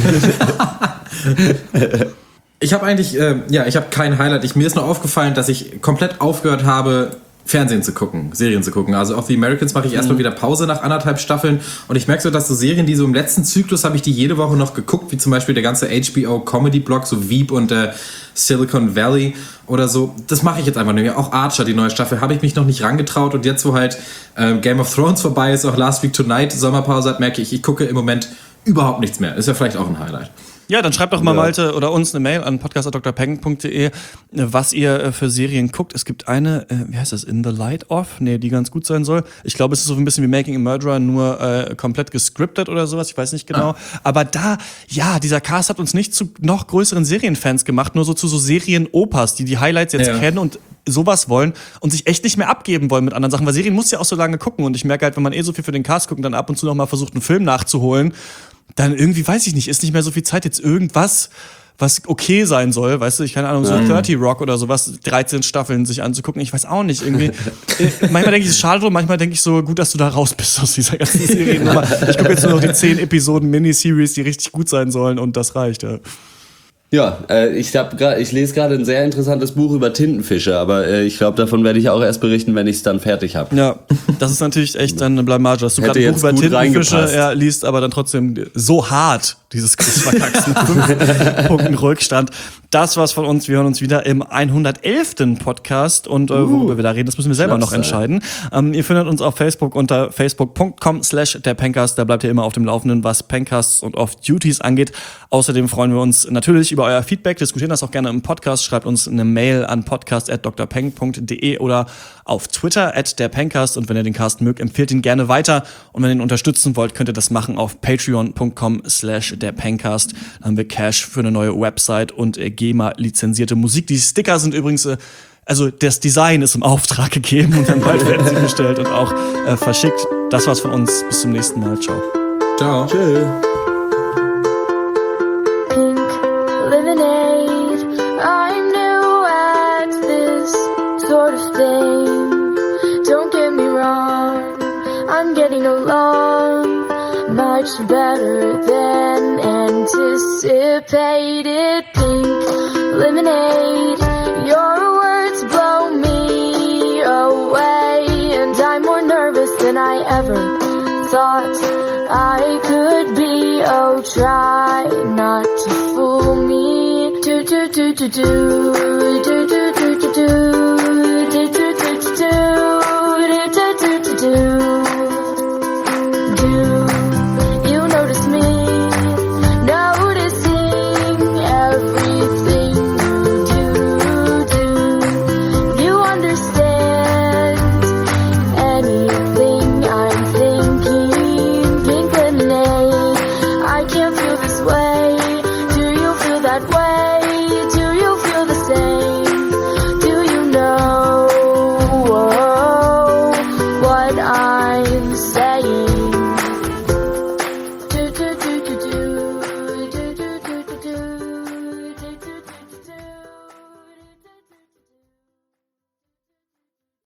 Ich habe eigentlich, äh, ja, ich habe kein Highlight. Ich, mir ist nur aufgefallen, dass ich komplett aufgehört habe, Fernsehen zu gucken, Serien zu gucken. Also auf The Americans mache ich erstmal wieder Pause nach anderthalb Staffeln. Und ich merke so, dass so Serien, die so im letzten Zyklus habe ich die jede Woche noch geguckt, wie zum Beispiel der ganze H B O-Comedy-Block, so Veep und äh, Silicon Valley oder so. Das mache ich jetzt einfach nicht mehr. Auch Archer, die neue Staffel, habe ich mich noch nicht rangetraut. Und jetzt, wo halt äh, Game of Thrones vorbei ist, auch Last Week Tonight Sommerpause hat, merke ich, ich gucke im Moment überhaupt nichts mehr. Ist ja vielleicht auch ein Highlight. Ja, dann schreibt doch mal Malte oder uns eine Mail an podcast at d r peng punkt d e, was ihr äh, für Serien guckt. Es gibt eine, äh, wie heißt das, In the Light of? Nee, die ganz gut sein soll. Ich glaube, es ist so ein bisschen wie Making a Murderer, nur äh, komplett gescriptet oder sowas. Ich weiß nicht genau. Ah. Aber da, ja, dieser Cast hat uns nicht zu noch größeren Serienfans gemacht, nur so zu so Serien-Opas, die die Highlights jetzt Ja. kennen und sowas wollen und sich echt nicht mehr abgeben wollen mit anderen Sachen. Weil Serien muss ja auch so lange gucken. Und ich merke halt, wenn man eh so viel für den Cast guckt und dann ab und zu noch mal versucht, einen Film nachzuholen, dann irgendwie, weiß ich nicht, ist nicht mehr so viel Zeit, jetzt irgendwas, was okay sein soll, weißt du, ich keine Ahnung, so thirty Rock oder sowas, dreizehn Staffeln sich anzugucken, ich weiß auch nicht, irgendwie. Manchmal denke ich, es ist schade drum, manchmal denke ich so, gut, dass du da raus bist aus dieser ganzen Serie. Ich gucke jetzt nur noch die zehn Episoden Miniseries, die richtig gut sein sollen und das reicht, ja. Ja, äh, ich, hab grad, ich lese gerade ein sehr interessantes Buch über Tintenfische, aber äh, ich glaube, davon werde ich auch erst berichten, wenn ich es dann fertig habe. Ja, das ist natürlich echt dann eine Blamage, dass du Hätte gerade ein Buch jetzt über gut Tintenfische reingepasst. ja, liest, aber dann trotzdem so hart dieses Quiz verkackst mit fünf Punkten Rückstand. Das war's von uns. Wir hören uns wieder im hundertelften Podcast und äh, worüber wir da reden, das müssen wir selber noch entscheiden. Ähm, ihr findet uns auf Facebook unter facebook punkt com slash der Pencast. Da bleibt ihr immer auf dem Laufenden, was Pencasts und Off-Duties angeht. Außerdem freuen wir uns natürlich über euer Feedback. Diskutieren das auch gerne im Podcast. Schreibt uns eine Mail an podcast at d r peng punkt d e oder auf Twitter at der Pencast. Und wenn ihr den Cast mögt, empfehlt ihn gerne weiter. Und wenn ihr ihn unterstützen wollt, könnt ihr das machen auf patreon punkt com slash der Pencast. Da haben wir Cash für eine neue Website und äh, GEMA-lizenzierte Musik. Die Sticker sind übrigens, äh, also das Design ist im Auftrag gegeben und dann bald werden sie bestellt und auch äh, verschickt. Das war's von uns. Bis zum nächsten Mal. Ciao. Ciao. Tschö. Pink lemonade, I'm new at this sort of thing. Don't get me wrong, I'm getting along much better than anticipated. Pink lemonade, your words blow me away, and I'm more nervous than I ever thought I could be. Oh, try not to fool me. Do do do do do do do do do do.